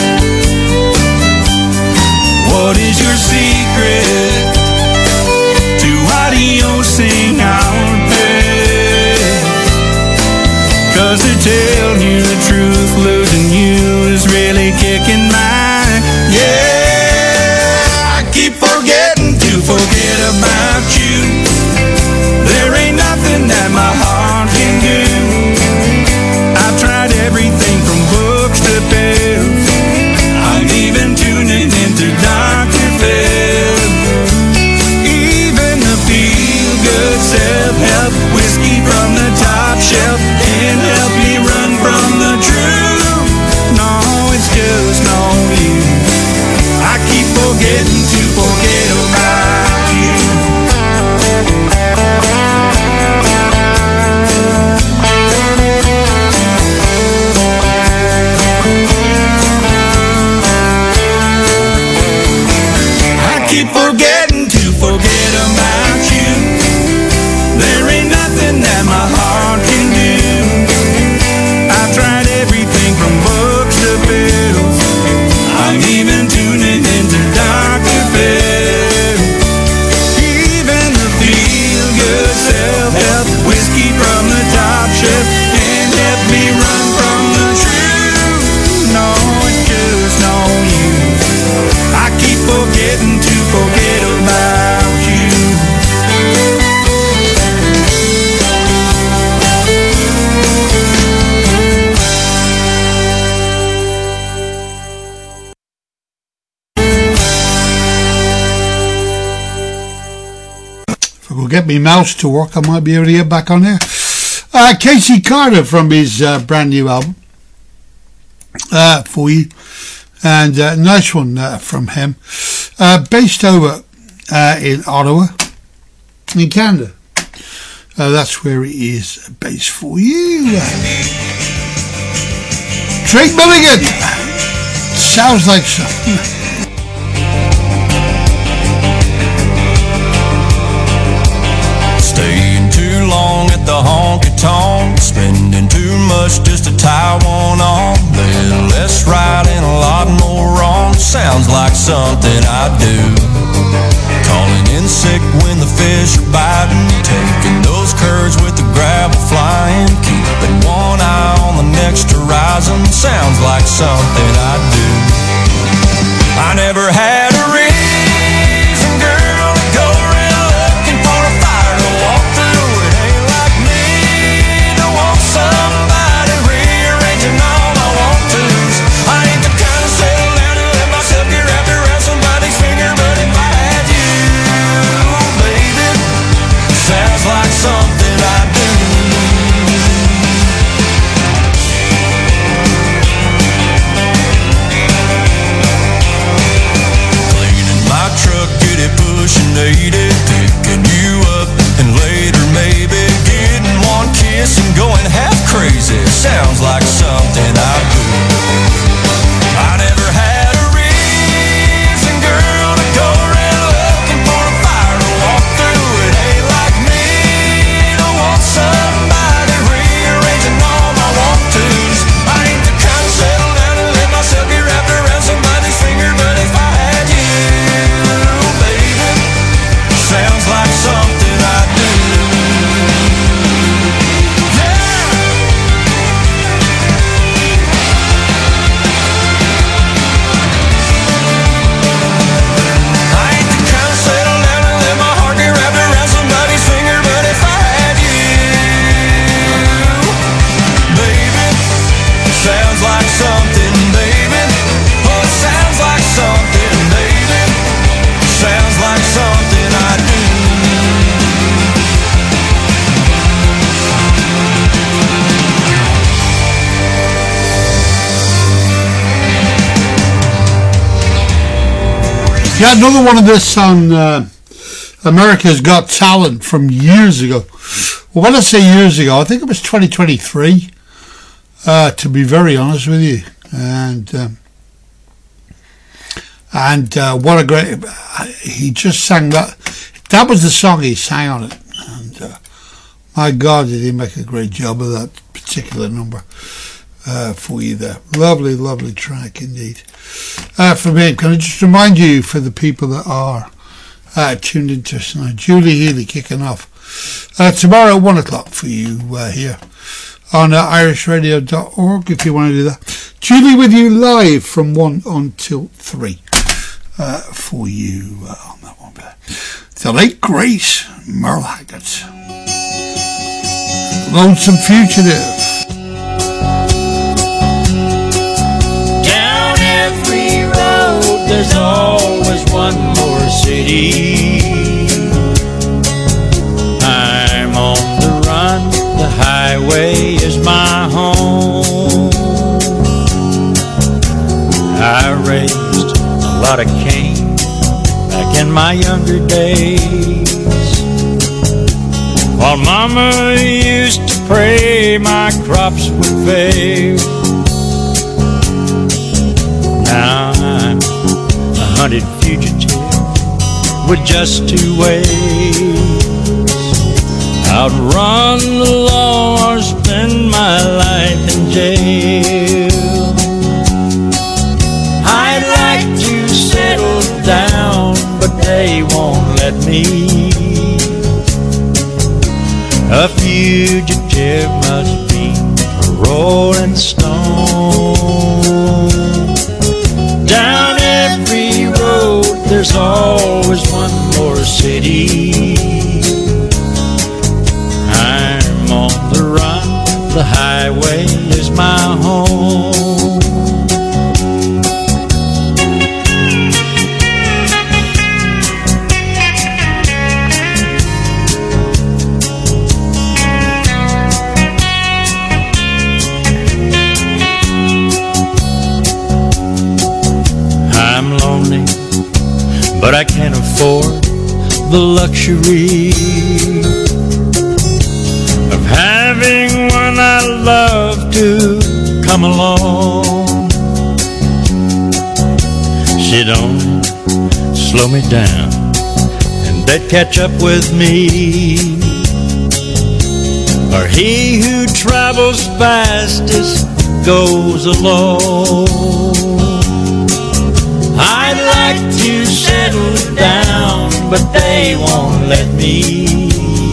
S10: What is your secret to adiosing our past? 'Cause to tell you the truth, losing you is really kicking mine. Yeah, I keep forgetting to forget about you. There ain't nothing that my heart can do. I've tried everything from books to pills. I'm even tuning into Doctor Phil. Even the feel-good self-help whiskey from the top shelf can't help me run from the truth. No, it's just no
S8: we'll get me mouse to work, I might be able to get back on there. Uh, Casey Carter from his uh, brand new album uh, for you, and uh, nice one uh, from him, uh, based over uh, in Ottawa in Canada. Uh, that's where he is based for you. Drake Milligan, sounds like something.
S9: Staying too long at the honky-tonk, spending too much just to tie one on. Little less right and a lot more wrong. Sounds like something I do. Calling in sick when the fish are biting, taking those curves with the gravel flying, keeping one eye on the next horizon. Sounds like something I do. I never had a reason, girl, to go around looking for a fire to walk through. It ain't like me to want somebody rearranging all my want-tos. I ain't the kind of settle down and let myself get wrapped around somebody's finger, but if I had you, baby, sounds like something I do. Truck, get it pushing eighty, picking you up, and later maybe getting one kiss and going half crazy. Sounds like something I do. I never had a reason, girl, to go around looking for a fire to walk through. It ain't like me to want somebody rearranging all my want-tos. I ain't the kind to settle down and let myself get wrapped around somebody's finger, but if I had you, sounds like something I do. Yeah. I ain't the kind to settle down and let my heart get wrapped around somebody's finger, but if I had you, baby, sounds like something, baby. Oh, it sounds like something, baby. Sounds like something I do.
S8: Yeah, another one of this on uh, America's Got Talent from years ago. Well, when I say years ago, I think it was twenty twenty-three, uh, to be very honest with you. And um, and uh, what a great... He just sang that. That was the song he sang on it. And uh, my God, did he make a great job of that particular number uh, for you there. Lovely, lovely track indeed. Uh, from him, can I just remind you, for the people that are uh, tuned into us tonight, Julie Healy kicking off uh, tomorrow at one o'clock for you uh, here on uh, irish radio dot org if you want to do that. Julie with you live from one until three uh, for you uh, on that one there. The late Grace Merle Haggard, Lonesome Fugitive.
S10: There's always one more city. I'm on the run, the highway is my home. I raised a lot of cane back in my younger days, while Mama used to pray my crops would fail. Now I'm a hunted fugitive with just two ways: outrun the law or spend my life in jail. I'd like to settle down, but they won't let me. A fugitive must be a rolling stone. Down every road there's always one more city. I'm on the run, the highway is my home. the luxury of having one I love to come along. She don't slow me down, and they'd catch up with me. Or he who travels fastest goes alone. I'd like to settle down, but they won't let me.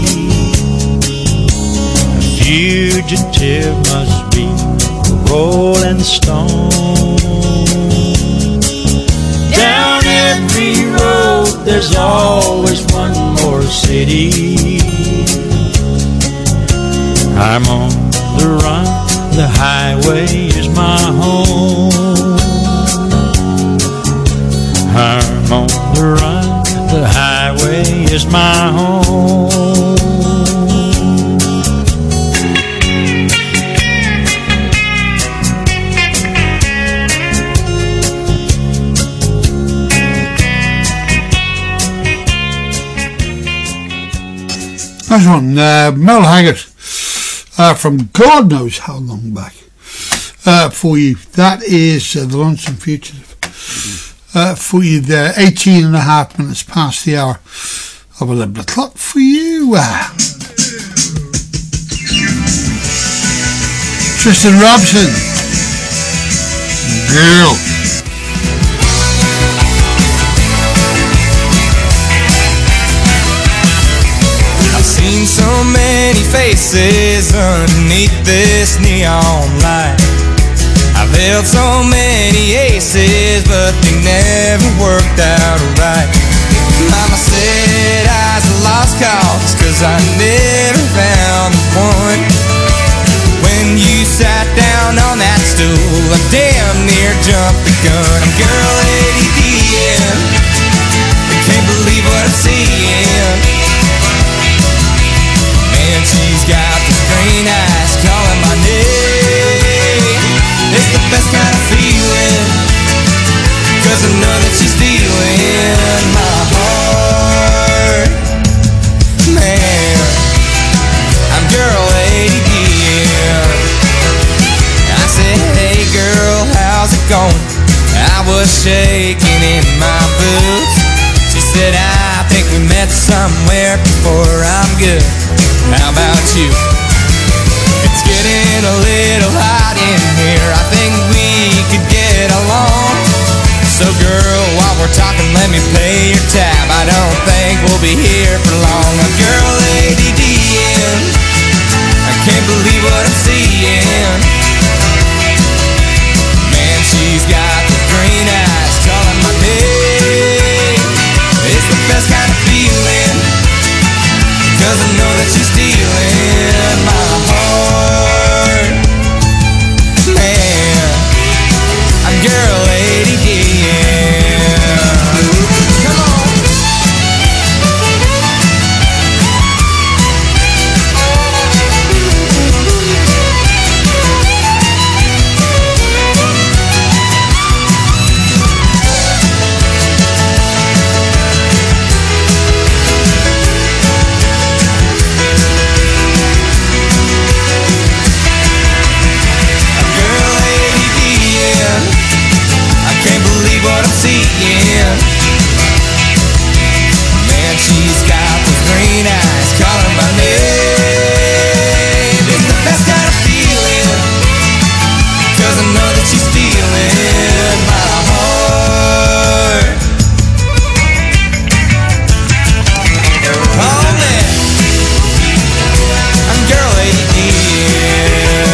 S10: A fugitive must be a rolling stone. Down every road there's always one more city. I'm on the run, the highway is my home. I'm on the run, the highway is my home.
S8: That's one, uh, Mel Haggart. Uh, from God knows how long back uh, for you. That is uh, The Lonesome Fugitive. Uh, for you there, eighteen and a half minutes past the hour of eleven o'clock for you. Uh, Tristan Robson, Girl.
S9: Seen so many faces underneath this neon light. I've held so many aces, but they never worked out right. Mama said I was a lost cause, cause I never found the one. When you sat down on that stool, I damn near jumped the gun. I'm girl A D D M, I can't believe what I'm seeing. And she's got those green eyes calling my name. It's the best kind of feeling, cause I know that she's stealing my heart. Man, I'm girl A D M. I said, hey girl, how's it going? I was shaking in my boots. She said, I think we met somewhere before, I'm good. How about you? It's getting a little hot in here, I think we could get along. So girl, while we're talking, let me play your tab. I don't think we'll be here for long. A girl A D D M, I can't believe what I'm seeing. Man, she's got the green eyes calling my name. It's the best kind of feeling, cause I know that she's stealing my heart. Man, I'm girl A D D M. Come on. What I'm seeing, man, she's got those green eyes calling my name. It's the best kind of feeling, cause I know that she's stealing my heart. Oh man, I'm girl A D D M.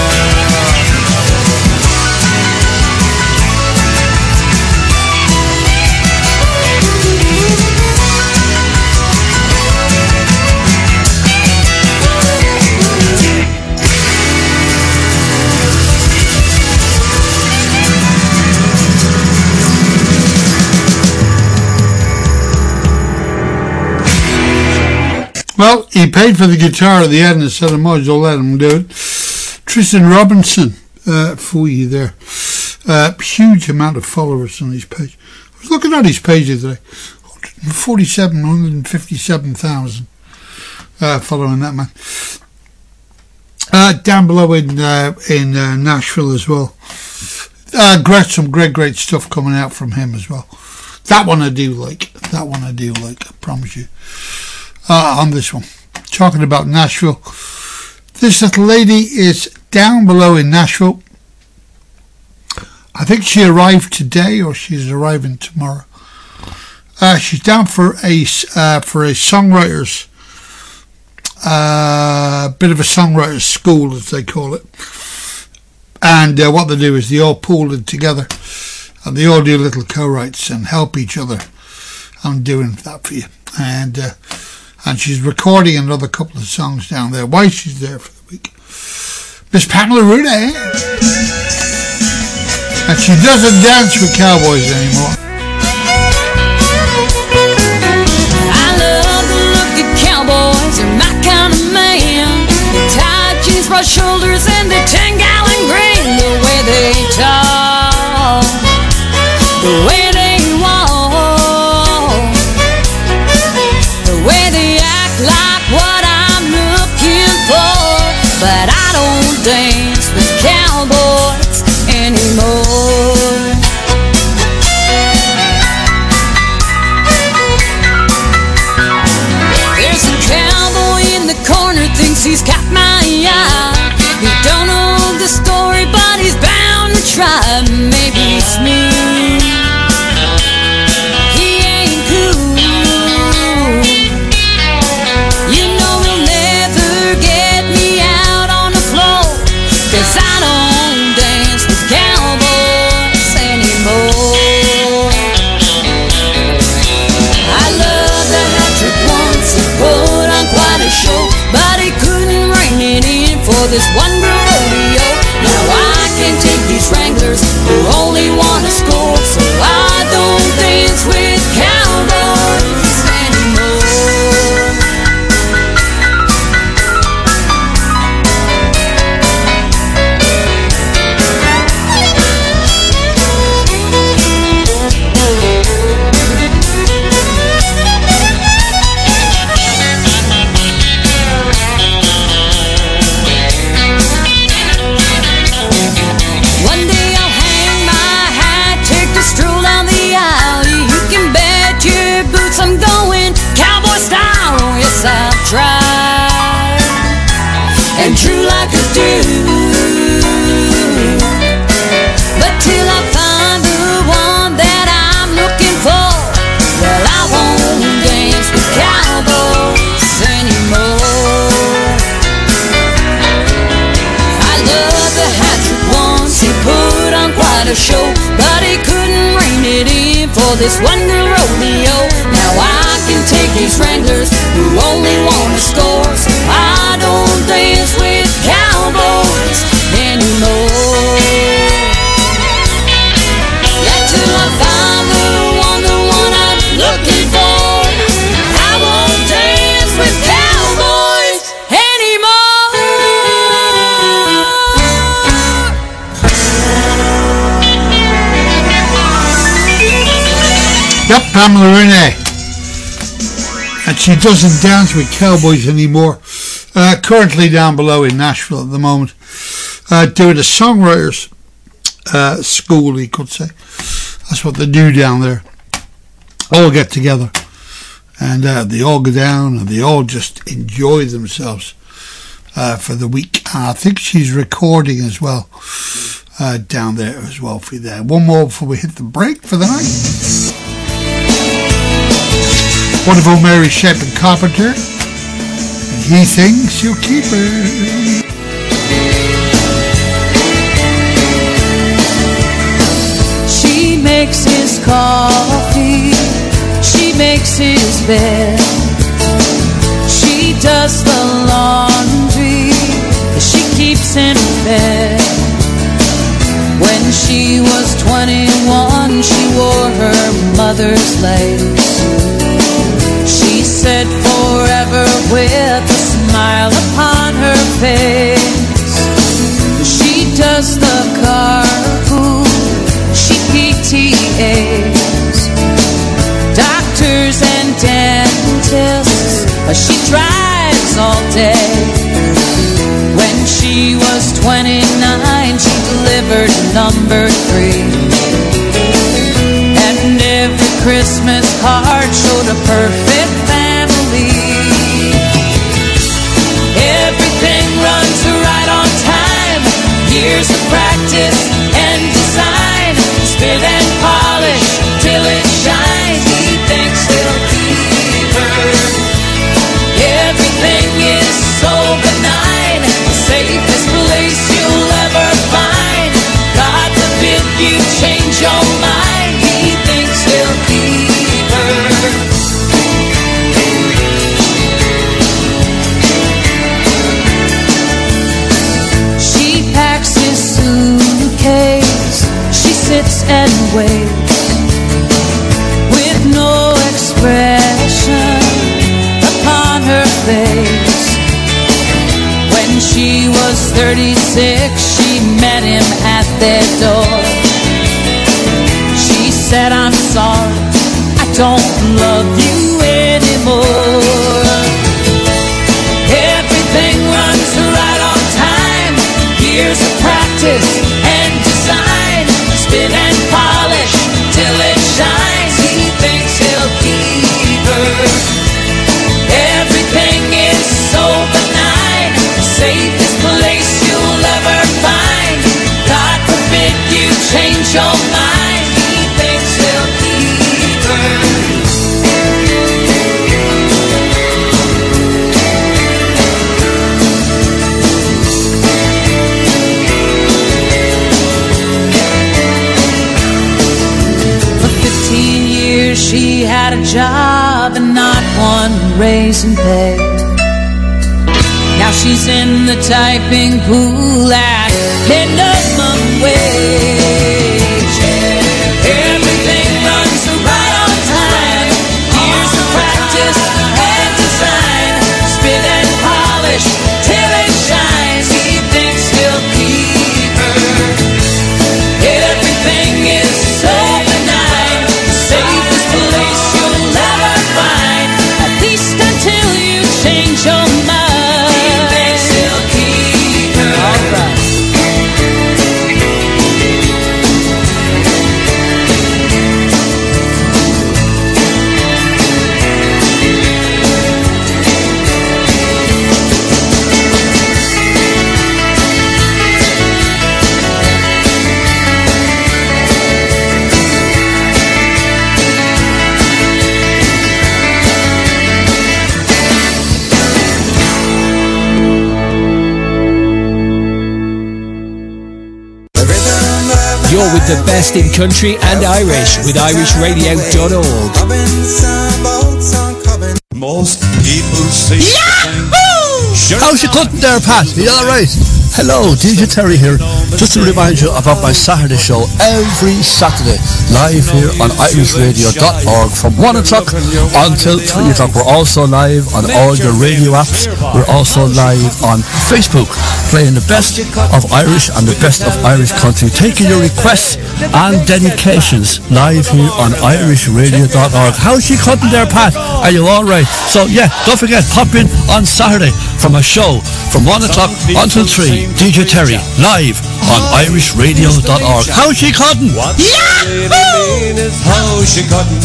S8: Well, he paid for the guitar at the end and said, I might as well let him do it. Tristan Robinson, uh, for you there. Uh, huge amount of followers on his page. I was looking at his page today. forty-seven hundred fifty-seven thousand uh, following that man. Uh, down below in uh, in uh, Nashville as well. Uh, great, some great, great stuff coming out from him as well. That one I do like. That one I do like, I promise you. Uh, on this one. Talking about Nashville. This little lady is down below in Nashville. I think she arrived today or she's arriving tomorrow. Uh, she's down for a, uh, for a songwriter's, uh, bit of a songwriter's school, as they call it. And uh, what they do is they all pool it together and they all do little co-writes and help each other. I'm doing that for you. And uh, and she's recording another couple of songs down there while she's there for the week. Miss Pamela Rooney. And she doesn't dance with cowboys anymore.
S6: I love the look of cowboys, they're my kind of man. The tight jeans, broad shoulders, and the ten-gallon grin. The way they talk, the way they walk, the way they act like what I'm looking for. But I don't dance with cowboys anymore. There's a cowboy in the corner, thinks he's got my eye. He don't know the story, but he's bound to try. Maybe it's me. He ain't cool. You know he'll never get me out on the floor, 'cause I don't dance with cowboys anymore. I love the hat trick once, he put on quite a show, but he couldn't ring it in for this one girl rodeo. Now I can take these Wranglers who only want to score, so I don't dance with cowboys anymore. One day I'll hang my hat, take a stroll down the aisle. You can bet your boots I'm going cowboy style. Oh, yes, I'll try and true like a dude, but till I find the one that I'm looking for, well, I won't dance with cowboys anymore. I love the hat trick once, he put on quite a show, but he couldn't rein it in for this one girl rodeo. Now I can take these Wranglers who only want to score, so I don't dance with cowboys anymore. Yeah, till I find the one, the one I'm looking for, I won't dance with cowboys anymore.
S8: Yep, Pamela Rooney. And she doesn't dance with cowboys anymore. Uh, currently down below in Nashville at the moment. Uh, doing a songwriter's uh, school, you could say. That's what they do down there. All get together. And uh, they all go down and they all just enjoy themselves uh, for the week. And I think she's recording as well. Uh, down there as well for you there. One more before we hit the break for the night. Wonderful Mary Shepard Carpenter. He thinks you'll keep her.
S14: She makes his coffee, she makes his bed, she does the laundry, she keeps him fed. When she was twenty-one, she wore her mother's lace. She said forever with a smile upon her face. She does the carpool, she P T As. Doctors twenty-nine, she delivered number three. And every Christmas card showed a perfect family. Everything runs right on time. Years of practice and design. Spit and polish till it shines. He thinks he'll keep her. Everything is so benign. The safest place you'll ever find. God forbid you change your mind. He thinks he'll keep her. She packs his suitcase. She sits and waits with no expression upon her face. When she was thirty-six, she met him at their door. She said, I'm sorry, I don't love you anymore. Everything runs right on time. Years of practice and design. Spit and polish till it shines. He thinks he'll keep her. Everything is so benign. Safest place you'll ever find. God forbid you change your mind. He thinks he'll keep her. She had a job and not one raise in pay. Now she's in the typing pool at minimum wage. Everything runs right on time. Years of practice and design. Spit and polish till it shines. He thinks he'll keep her. Everything is so benign. Safest place you'll ever find. At least until you change your mind. He thinks he'll keep her. All right.
S19: You're with the best in country and Irish with irish radio dot org.
S9: Most people say
S20: How's you cutting there, Pat? Are you alright? Hello, D J Terry here. Just to remind you about my Saturday show every Saturday, live here on irish radio dot org from one o'clock until three o'clock. We're also live on all your radio apps. We're also live on Facebook, playing the best of Irish and the best of Irish country, taking your requests and dedications live here on irish radio dot org. How's she cutting there, Pat? Are you alright? So yeah, don't forget, pop in on Saturday from a show from one o'clock until three. D J Terry, live on irish radio dot org. How's she cutting?
S9: Yahoo! How's she cutting?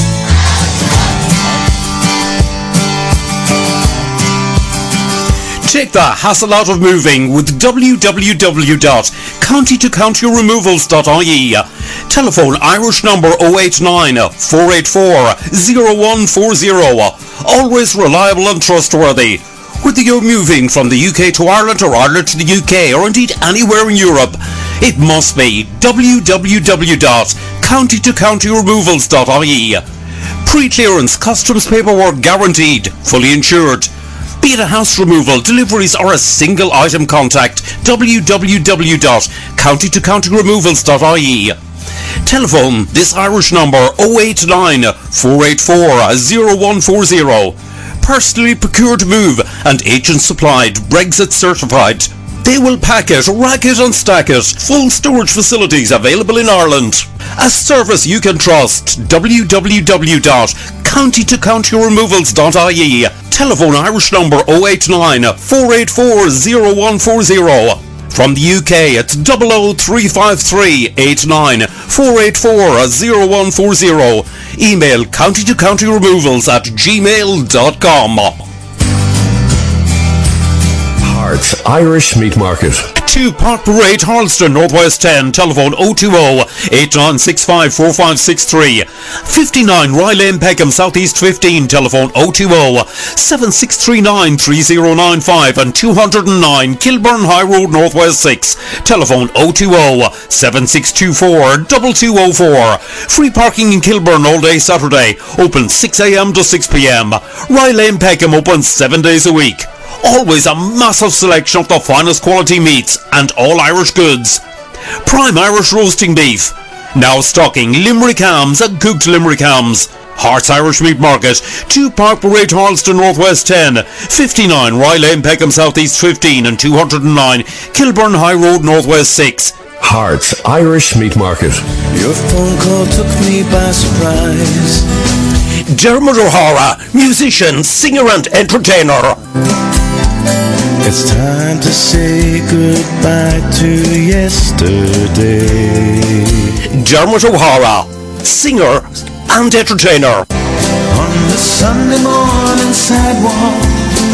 S11: Take the hassle out of moving with w w w dot county to county removals dot I E. Telephone Irish number oh eight nine, four eight four, oh one four oh. Always reliable and trustworthy. Whether you're moving from the U K to Ireland or Ireland to the U K or indeed anywhere in Europe, it must be w w w dot county to county removals dot I E. Pre-clearance customs paperwork guaranteed, fully insured. Be it a house removal, deliveries or a single item contact, w w w dot county to county removals dot I E. Telephone this Irish number oh eight nine, four eight four, oh one four oh. Personally procured move and agent supplied, Brexit certified. They will pack it, rack it and stack it. Full storage facilities available in Ireland. A service you can trust. w w w dot county to county removals dot I E. Telephone Irish number oh eight nine, four eight four, oh one four oh. From the U K, it's double oh three five three eight nine four eight four zero one four zero. Email county to county removals at gmail dot com.
S17: Hearts Irish Meat Market.
S11: two Park Parade, Harleston, Northwest ten, telephone oh two oh eight nine six five four five six three. fifty-nine Rye Lane, Peckham, Southeast fifteen, telephone oh two oh seven six three nine three oh nine five, and two oh nine Kilburn High Road, Northwest six, telephone oh two oh seven six two four two two oh four. Free parking in Kilburn all day Saturday, open six a m to six p m. Rye Lane, Peckham, open seven days a week. Always a massive selection of the finest quality meats and all Irish goods. Prime Irish roasting beef. Now stocking Limerick hams and cooked Limerick hams. Hearts Irish Meat Market, two Park Parade, Harleston, Northwest ten, fifty-nine Rye Lane, Peckham, Southeast fifteen, and two oh nine Kilburn High Road, Northwest six.
S17: Hearts Irish Meat Market.
S2: Your phone call took me by surprise.
S11: Dermot O'Hara, musician, singer and entertainer.
S2: It's time to say goodbye to yesterday.
S11: Dermot O'Hara, singer and entertainer.
S2: On the Sunday morning sidewalk.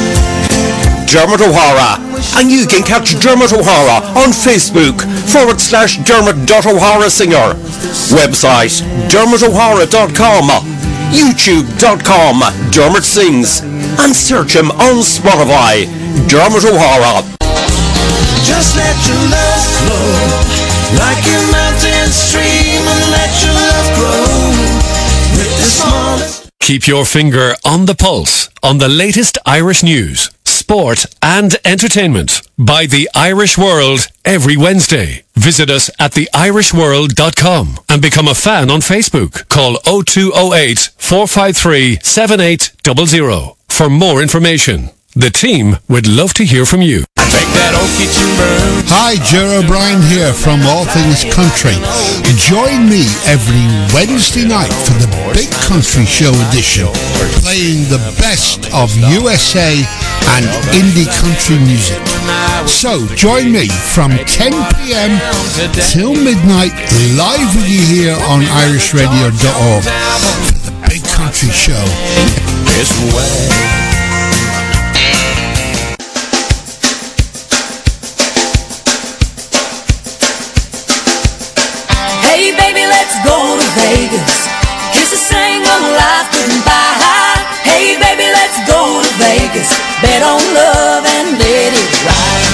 S11: Dermot O'Hara. And you can catch Dermot O'Hara on Facebook forward slash Dermot.O'Hara Singer. Website dermot o'hara dot com. YouTube dot com, Dermot Sings, and search him on Spotify, Dermot O'Hara.
S2: Just let your love flow like a mountain stream, and let your love grow with the smallest.
S4: Keep your finger on the pulse on the latest Irish news, sport and entertainment by The Irish World every Wednesday. Visit us at the irish world dot com and become a fan on Facebook. Call oh two oh eight four five three seven eight zero zero for more information. The team would love to hear from you.
S9: Take that old kitchen broom.
S8: Hi, Ger O'Brien here from All Things Country. Join me every Wednesday night for the Big Country Show edition, playing the best of U S A and indie country music. So join me from ten p m till midnight, live with you here on irish radio dot org for the Big Country Show.
S9: It's way.
S14: Hey baby, let's go to Vegas. Kiss a sing of life goodbye. Hey baby, let's go to Vegas. Bet on love and let it ride.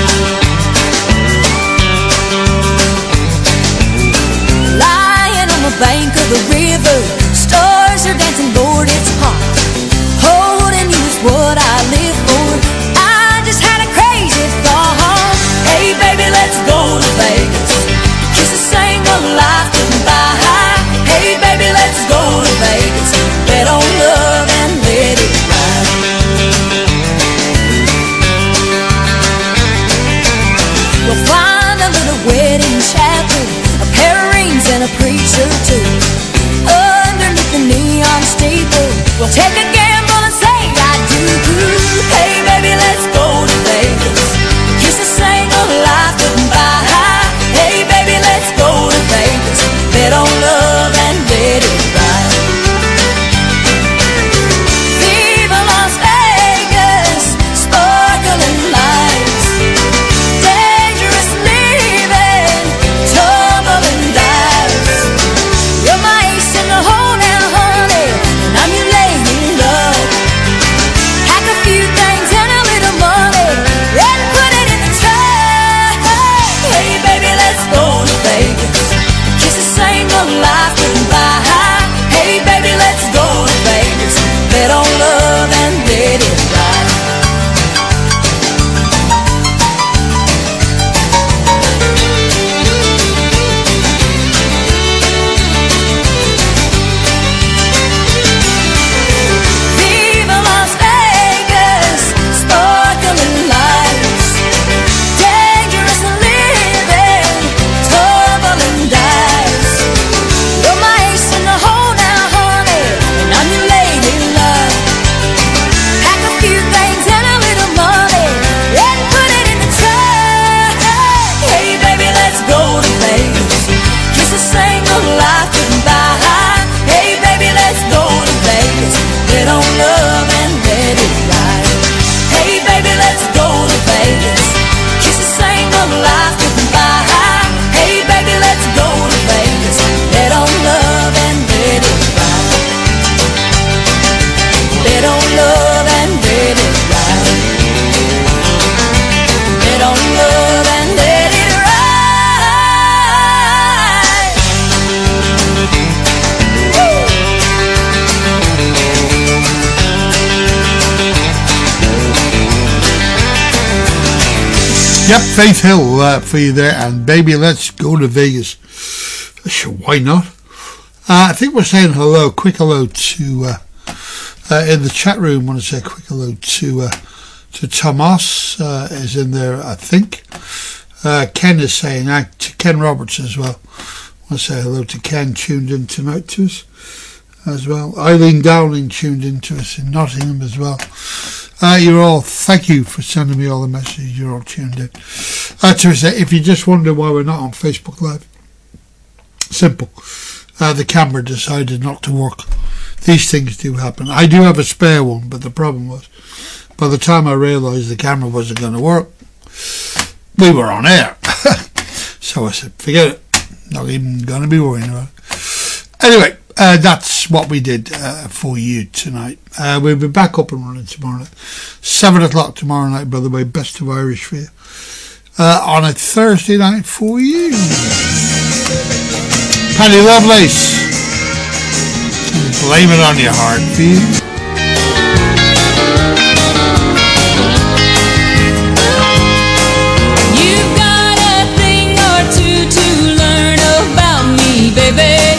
S14: Lying on the bank of the river, stars are dancing, Lord, it's hot. Holding you is what I live for. I just had a crazy thought. Hey baby, let's go to Vegas. Kiss a sing of life goodbye. Hey baby, let's go to Vegas. Bet on love and let it ride.
S8: Yep, Faith Hill uh, for you there, and Baby Let's Go to Vegas. Sure, why not? Uh, I think we're saying hello, quick hello to, uh, uh, in the chat room, I want to say a quick hello to, uh, to Tomas, uh, is in there, I think. Uh, Ken is saying, uh, to Ken Roberts as well. I want to say hello to Ken, tuned in tonight to us as well. Eileen Dowling tuned in to us in Nottingham as well. Uh, you're all, thank you for sending me all the messages. You're all tuned in. Uh, Teresa, if you just wonder why we're not on Facebook Live, simple. Uh, the camera decided not to work. These things do happen. I do have a spare one, but the problem was, by the time I realised the camera wasn't going to work, we were on air. So I said, forget it. Not even going to be worrying about it. Anyway. Uh, that's what we did uh, for you tonight. Uh, we'll be back up and running tomorrow night. Seven o'clock tomorrow night, by the way. Best of Irish for you. Uh, on a Thursday night for you. Paddy Lovelace. Blame it on your heart for you.
S6: You've got a thing or two to learn about me, baby.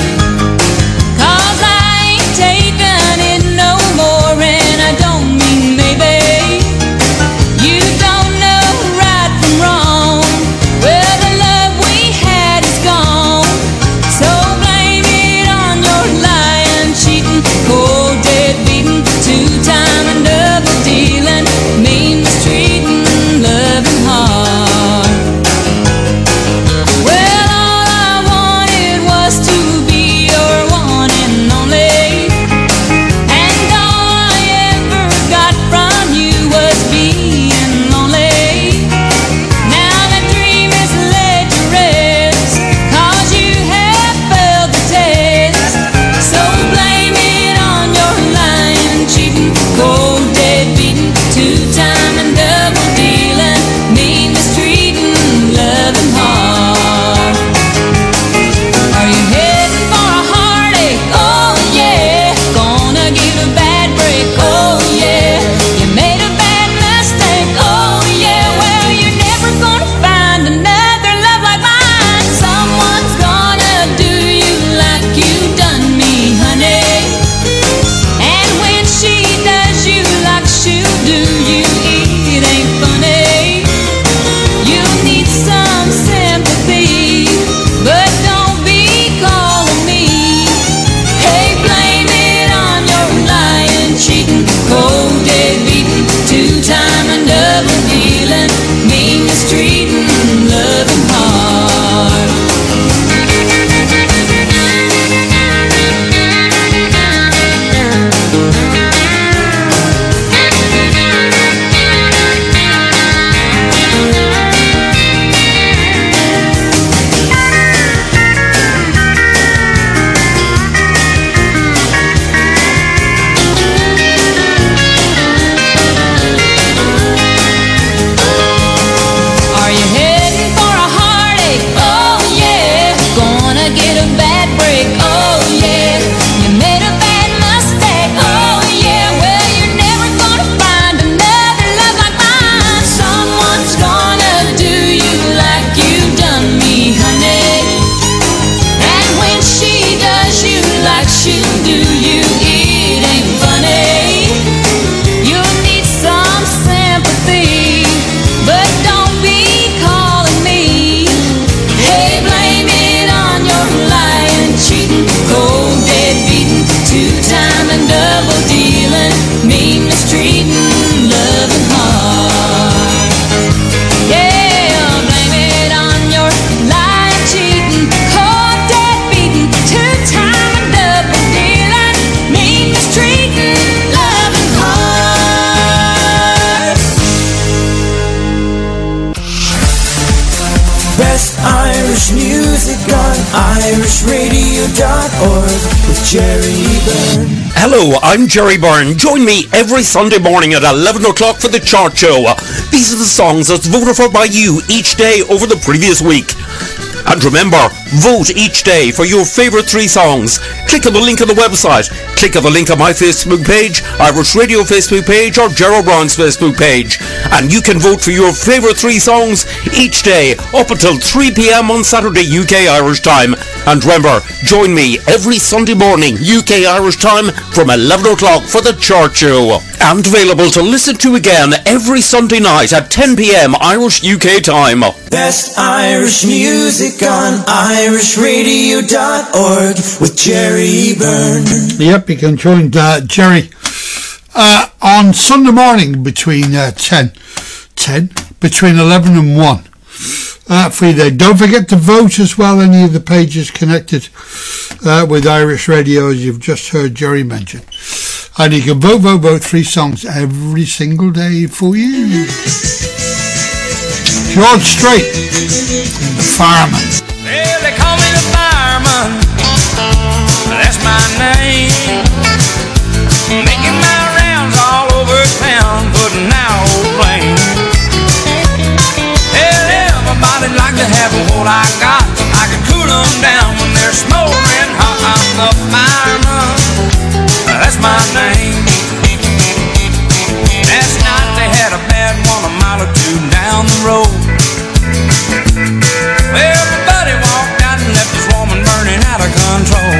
S2: irish radio dot org with Jerry Byrne.
S11: Hello, I'm Jerry Byrne. Join me every Sunday morning at eleven o'clock for the Chart Show. These are the songs that's voted for by you each day over the previous week. And remember, Vote each day for your favourite three songs. Click on the link on the website. Click on the link on my Facebook page, Irish Radio Facebook page, or Gerald Brown's Facebook page. And you can vote for your favourite three songs each day up until three p.m. on Saturday U K Irish time. And remember, join me every Sunday morning U K Irish time from eleven o'clock for the Chart Show. And available to listen to again every Sunday night at ten p.m. Irish U K time.
S2: Best Irish music on irish radio dot org with Jerry Byrne.
S8: Yep, you can join uh, Jerry uh, on Sunday morning between uh, ten, ten, between eleven and one. Uh, free day. Don't forget to vote as well. Any of the pages connected uh, with Irish Radio, as you've just heard Jerry mention. And you can vote, vote, vote. Three songs every single day for you. George Strait and the Fireman.
S10: Well, they call me the Fireman. That's my name. Making my rounds all over town, putting out old flames. Hell, everybody like to have what I got. I can cool them down when they're smoldering hot. I'm the Fireman. That's my name. Last night they had a bad one a mile or two down the road. Well, my buddy walked out and left his woman burning out of control.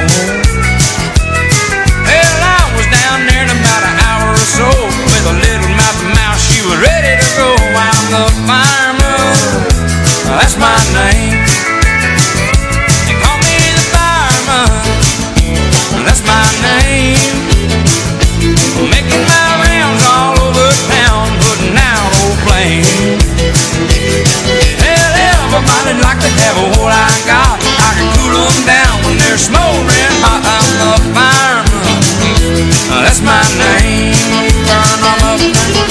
S10: Well, I was down there in about an hour or so with a little mouth to mouth. She was ready to go. I'm the Fireman. That's my name. They call me the Fireman. That's my name. Making my rounds all over town, putting out old flames. Well, everybody like to have what I got. I can cool them down when they're smoldering hot. I'm the Fireman. That's my name. Burn them up.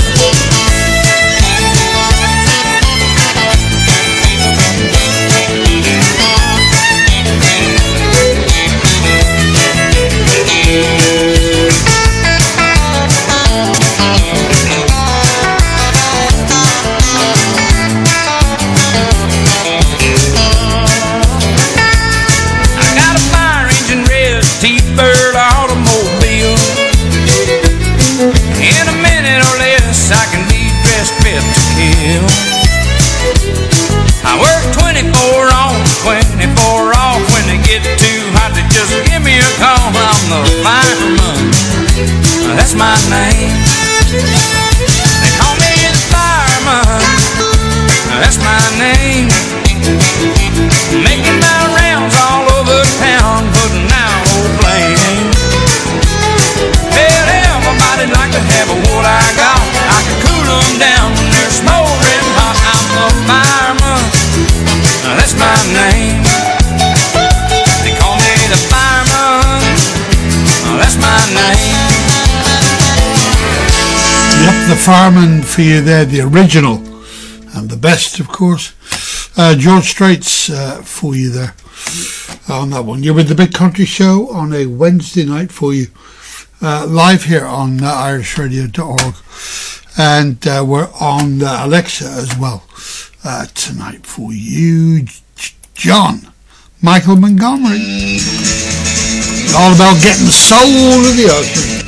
S10: I work twenty-four on, twenty-four off. When they get too hot, they just give me a call. I'm the Fireman. That's my name. They call me the Fireman. That's my name. Making my rounds all over town, putting out old flames. Well, everybody like to have what I got. I can cool them down when they're smoldering hot. I'm the Fireman. That's my name. They call me the Fireman. That's my name.
S8: Yep, the Fireman for you there, the original and the best, of course. Uh, George Strait's uh, for you there on that one. You're with the Big Country Show on a Wednesday night for you, uh, live here on uh, irish radio dot org, and uh, we're on uh, Alexa as well uh, tonight for you. J- John Michael Montgomery, all about getting the soul of the ocean.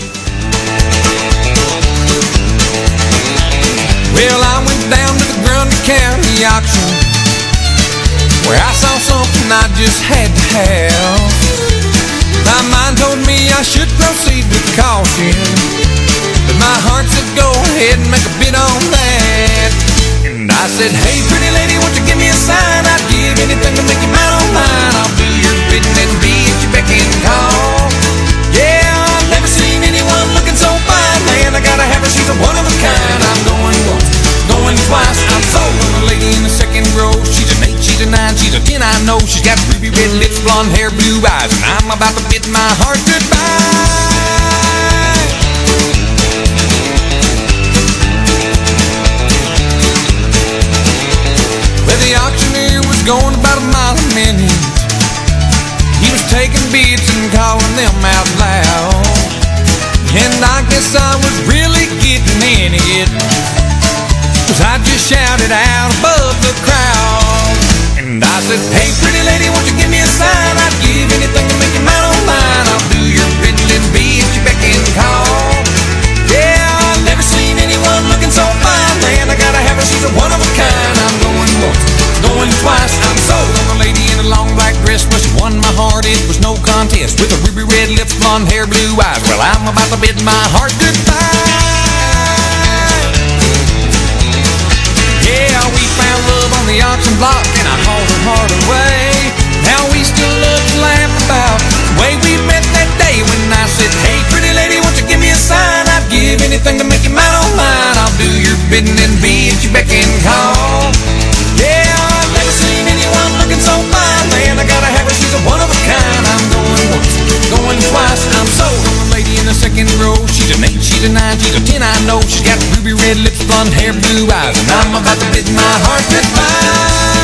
S9: Well, I went down to the Grundy County auction, where I saw something I just had to have. My mind told me I should proceed with caution, but my heart said go ahead and make a bid on that. And I said, hey pretty lady, won't you give me a sign? I'd give anything to make you mine on mine. I'll do your bidding and be at your beck and call. Yeah, I've never seen anyone looking so fine. Man, I gotta have her, she's a one of a kind. I'm going once, going twice. I'm sold on a lady in the second row. She's an eight, she's a nine, she's a ten, I know. She's got ruby red lips, blonde hair, blue eyes, and I'm about to bid my heart goodbye. Well, the auctioneer was going about a mile a minute. He was taking bids and calling them out loud, and I guess I was really getting in it, 'cause I just shouted out above the crowd. And I said, hey pretty lady, won't you give me a sign. I'd give anything to make you mine, oh mine. I'll do your bidding and be at your beck and call. Yeah, I've never seen anyone looking so fine, man. I gotta have her, she's a one of a kind. I'm going once, going twice. I'm sold on a lady in a long black dress. Well, she won my heart, it was no contest. With her ruby red lips, blonde hair, blue eyes. Well, I'm about to bid my heart goodbye. Yeah, we found love on the auction block, and I hauled her heart away. Now we still love to laugh about the way we met that day when I said, hey, pretty lady, won't you give me a sign? I'd give anything to make you mine, oh mine. I'll do your bidding and be at your beck and call. Yeah, I've never seen anyone looking so fine, man. I gotta have her, she's a one of a kind. I'm going once, going twice. I'm sold on the lady in the second row. She's an eight, she's a nine, she's a ten, I know. She's got ruby red lips, blonde hair, blue eyes, and I'm about to bid my heart goodbye.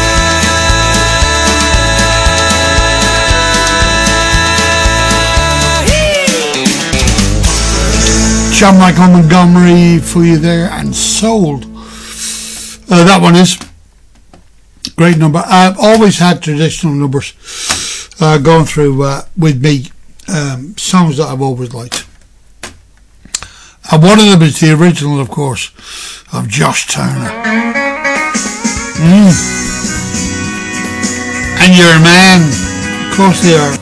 S8: John Michael Montgomery for you there, and Sold. Uh, that one is great number. I've always had traditional numbers uh, going through uh, with me, um, songs that I've always liked. And one of them is the original, of course, of Josh Turner. Mm. And You're a Man. Of course they are.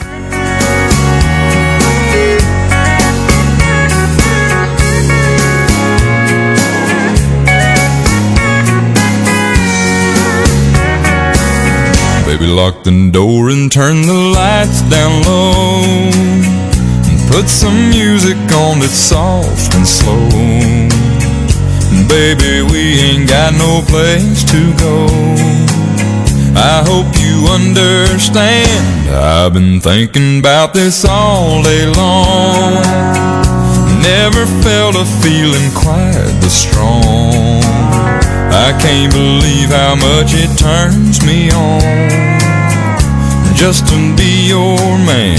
S21: Baby, lock the door and turn the lights down low, and put some music on that's soft and slow. And baby, we ain't got no place to go. I hope you understand, I've been thinking about this all day long. Never felt a feeling quite this strong. I can't believe how much it turns me on just to be your man.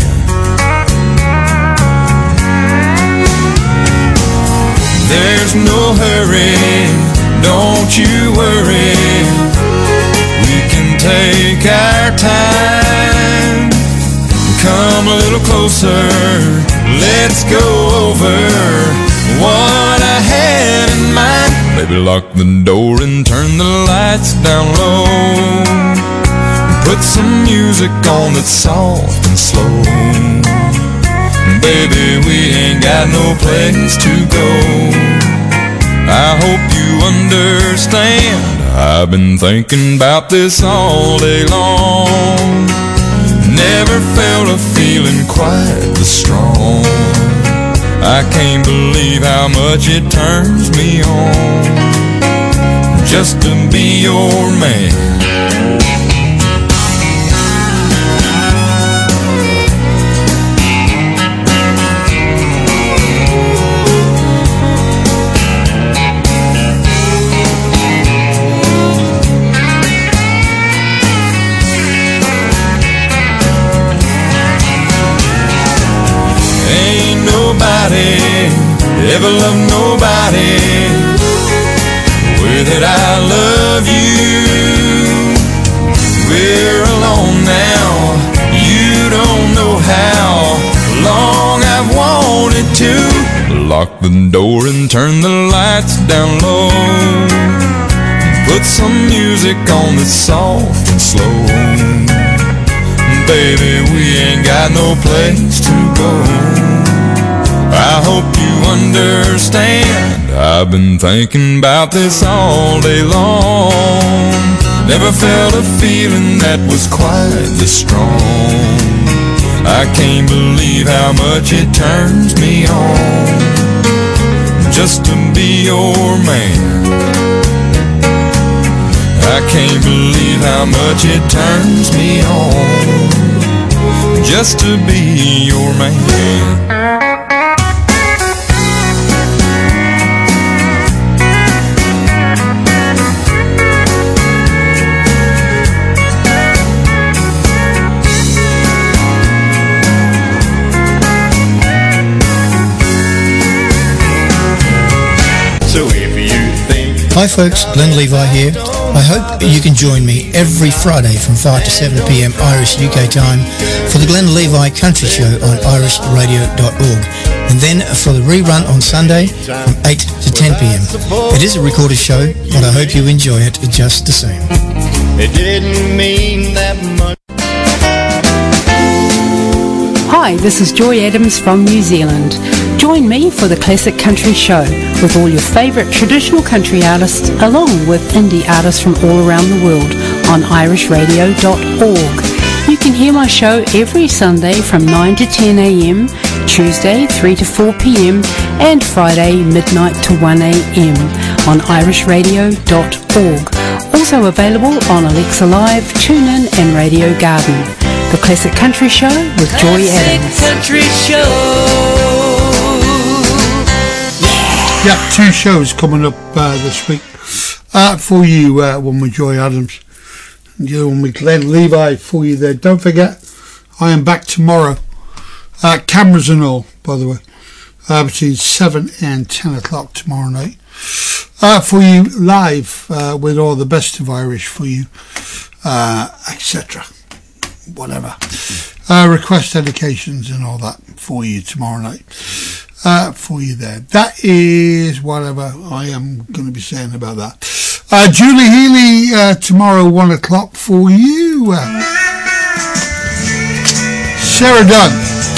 S21: There's no hurry, don't you worry. We can take our time. Come a little closer, let's go over what I had in mind. Baby, lock the door and turn the lights down low, and put some music on that's soft and slow. Baby, we ain't got no place to go. I hope you understand, I've been thinking about this all day long. Never felt a feeling quite this strong. I can't believe how much it turns me on just to be your man. Ever love nobody way that I love you. We're alone now, you don't know how long I've wanted to. Lock the door and turn the lights down low, and put some music on that's soft and slow. Baby, we ain't got no place to go. I hope you understand, I've been thinking about this all day long. Never felt a feeling that was quite this strong. I can't believe how much it turns me on just to be your man. I can't believe how much it turns me on just to be your man.
S22: So if you think
S13: Hi folks, Glenn Levi here. I hope you can join me every Friday from five to seven p.m. Irish U K time for the Glenn Levi Country Show on irish radio dot org, and then for the rerun on Sunday from eight to ten p.m. It is a recorded show, but I hope you enjoy it just the same.
S2: It didn't mean that much.
S12: Hi, this is Joy Adams from New Zealand. Join me for the Classic Country Show with all your favourite traditional country artists along with indie artists from all around the world on irish radio dot org. You can hear my show every Sunday from nine to ten a.m, Tuesday three to four p.m, and Friday midnight to one a.m. on irish radio dot org. Also available on Alexa Live, TuneIn and Radio Garden. The Classic Country Show with Joy Adams.
S2: Country Show.
S8: Yep, two shows coming up uh, this week uh, for you. Uh, one with Joy Adams and the other one with Glenn Levi for you there. Don't forget, I am back tomorrow. Uh, cameras and all, by the way, uh, between seven and ten o'clock tomorrow night. Uh, for you live uh, with all the best of Irish for you, uh, et cetera. Whatever. Uh, request dedications and all that for you tomorrow night. Uh, for you there. That is whatever I am going to be saying about that. Uh, Julie Healy uh, tomorrow, one o'clock for you. Uh, Sarah Dunn.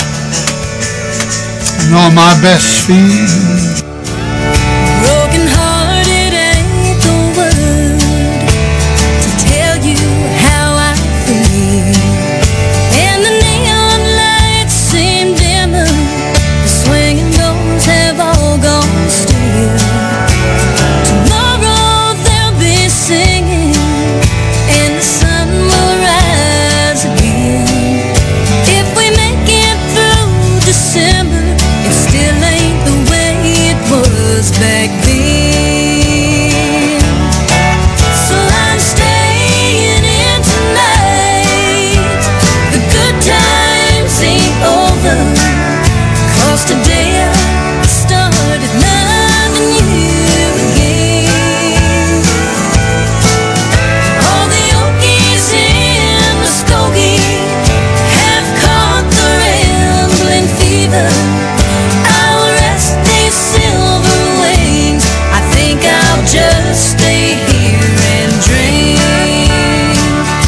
S8: And all my best for you.
S14: Broken hearted ain't the word to tell you how I feel. And the neon lights seem dimmer, the swinging doors have all gone still. Tomorrow they'll be singing and the sun will rise again. If we make it through December, it still ain't the way it was back then. So I'm staying in tonight. The good times ain't over, 'cause today I started loving you again. All the Okies in Muskogee have caught the rambling fever. I'll rest these silver wings. I think I'll just stay here and dream.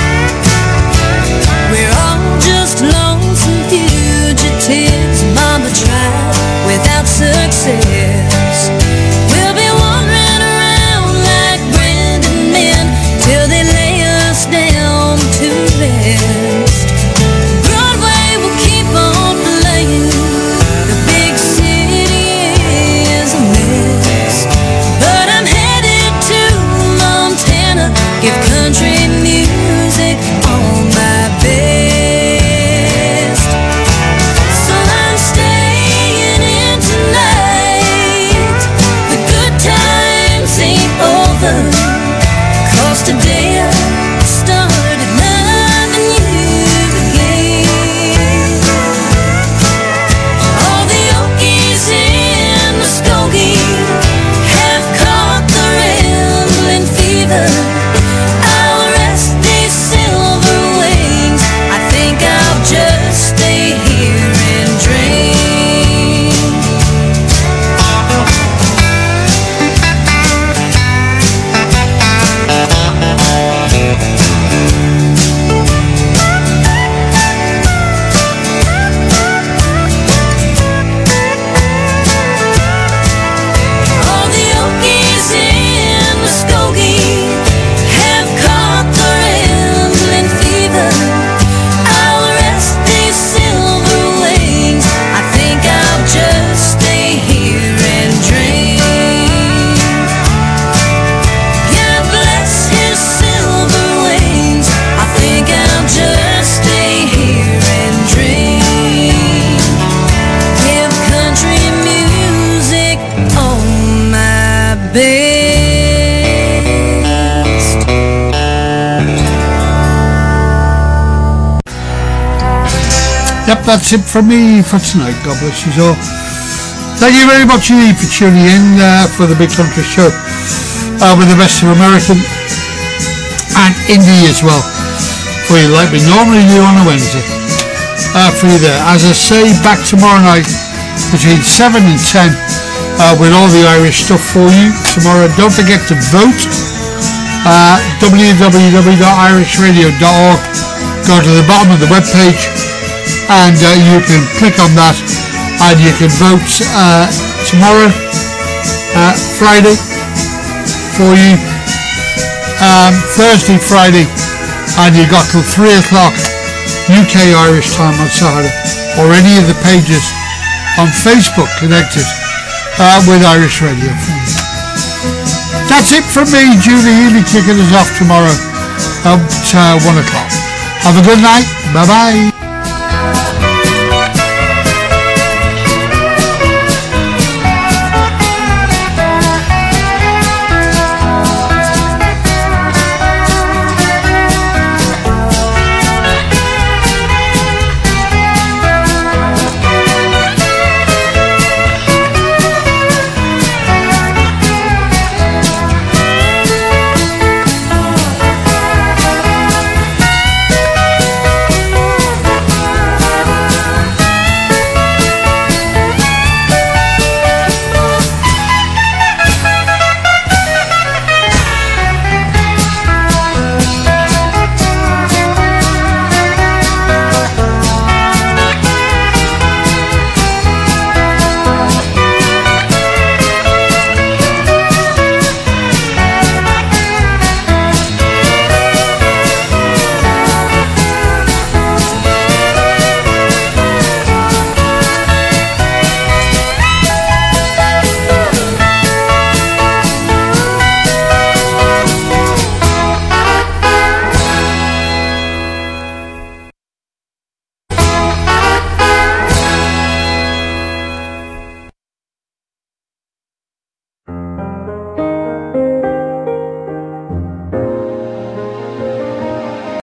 S14: We're all just lonesome fugitives. Mama tried without success. We'll be wandering around like branded men till they lay us down to rest. Broadway will keep on playing. The big city is a mess, but I'm headed to Montana. Give country music all my best. So I'm staying in tonight. The good times ain't over, 'cause today I started loving you again. All the Okies in Muskogee have caught the rambling fever. I'll rest these silver wings. I think I'll just stay here and dream. All the Okies in Muskogee have caught the rambling fever. I'll rest these silver wings. I think I'll just stay here and dream. God bless his silver wings. I think I'll just stay here and dream. Give country music on my best.
S8: Yep, that's it from me for tonight. God bless you all. Thank you very much indeed for tuning in uh, for the Big Country Show. uh, with the best of American and indie as well for you, like we normally do on a Wednesday. Uh, for you there. As I say, back tomorrow night between seven and ten uh, with all the Irish stuff for you tomorrow. Don't forget to vote. Uh, w w w dot irish radio dot org. Go to the bottom of the webpage and uh, you can click on that and you can vote uh, tomorrow, uh, Friday for you, um, Thursday, Friday, and you got till three o'clock U K Irish time on Saturday, or any of the pages on Facebook connected uh, with Irish Radio. That's it from me. Julie Healy kicking us off tomorrow at uh, one o'clock. Have a good night. Bye bye.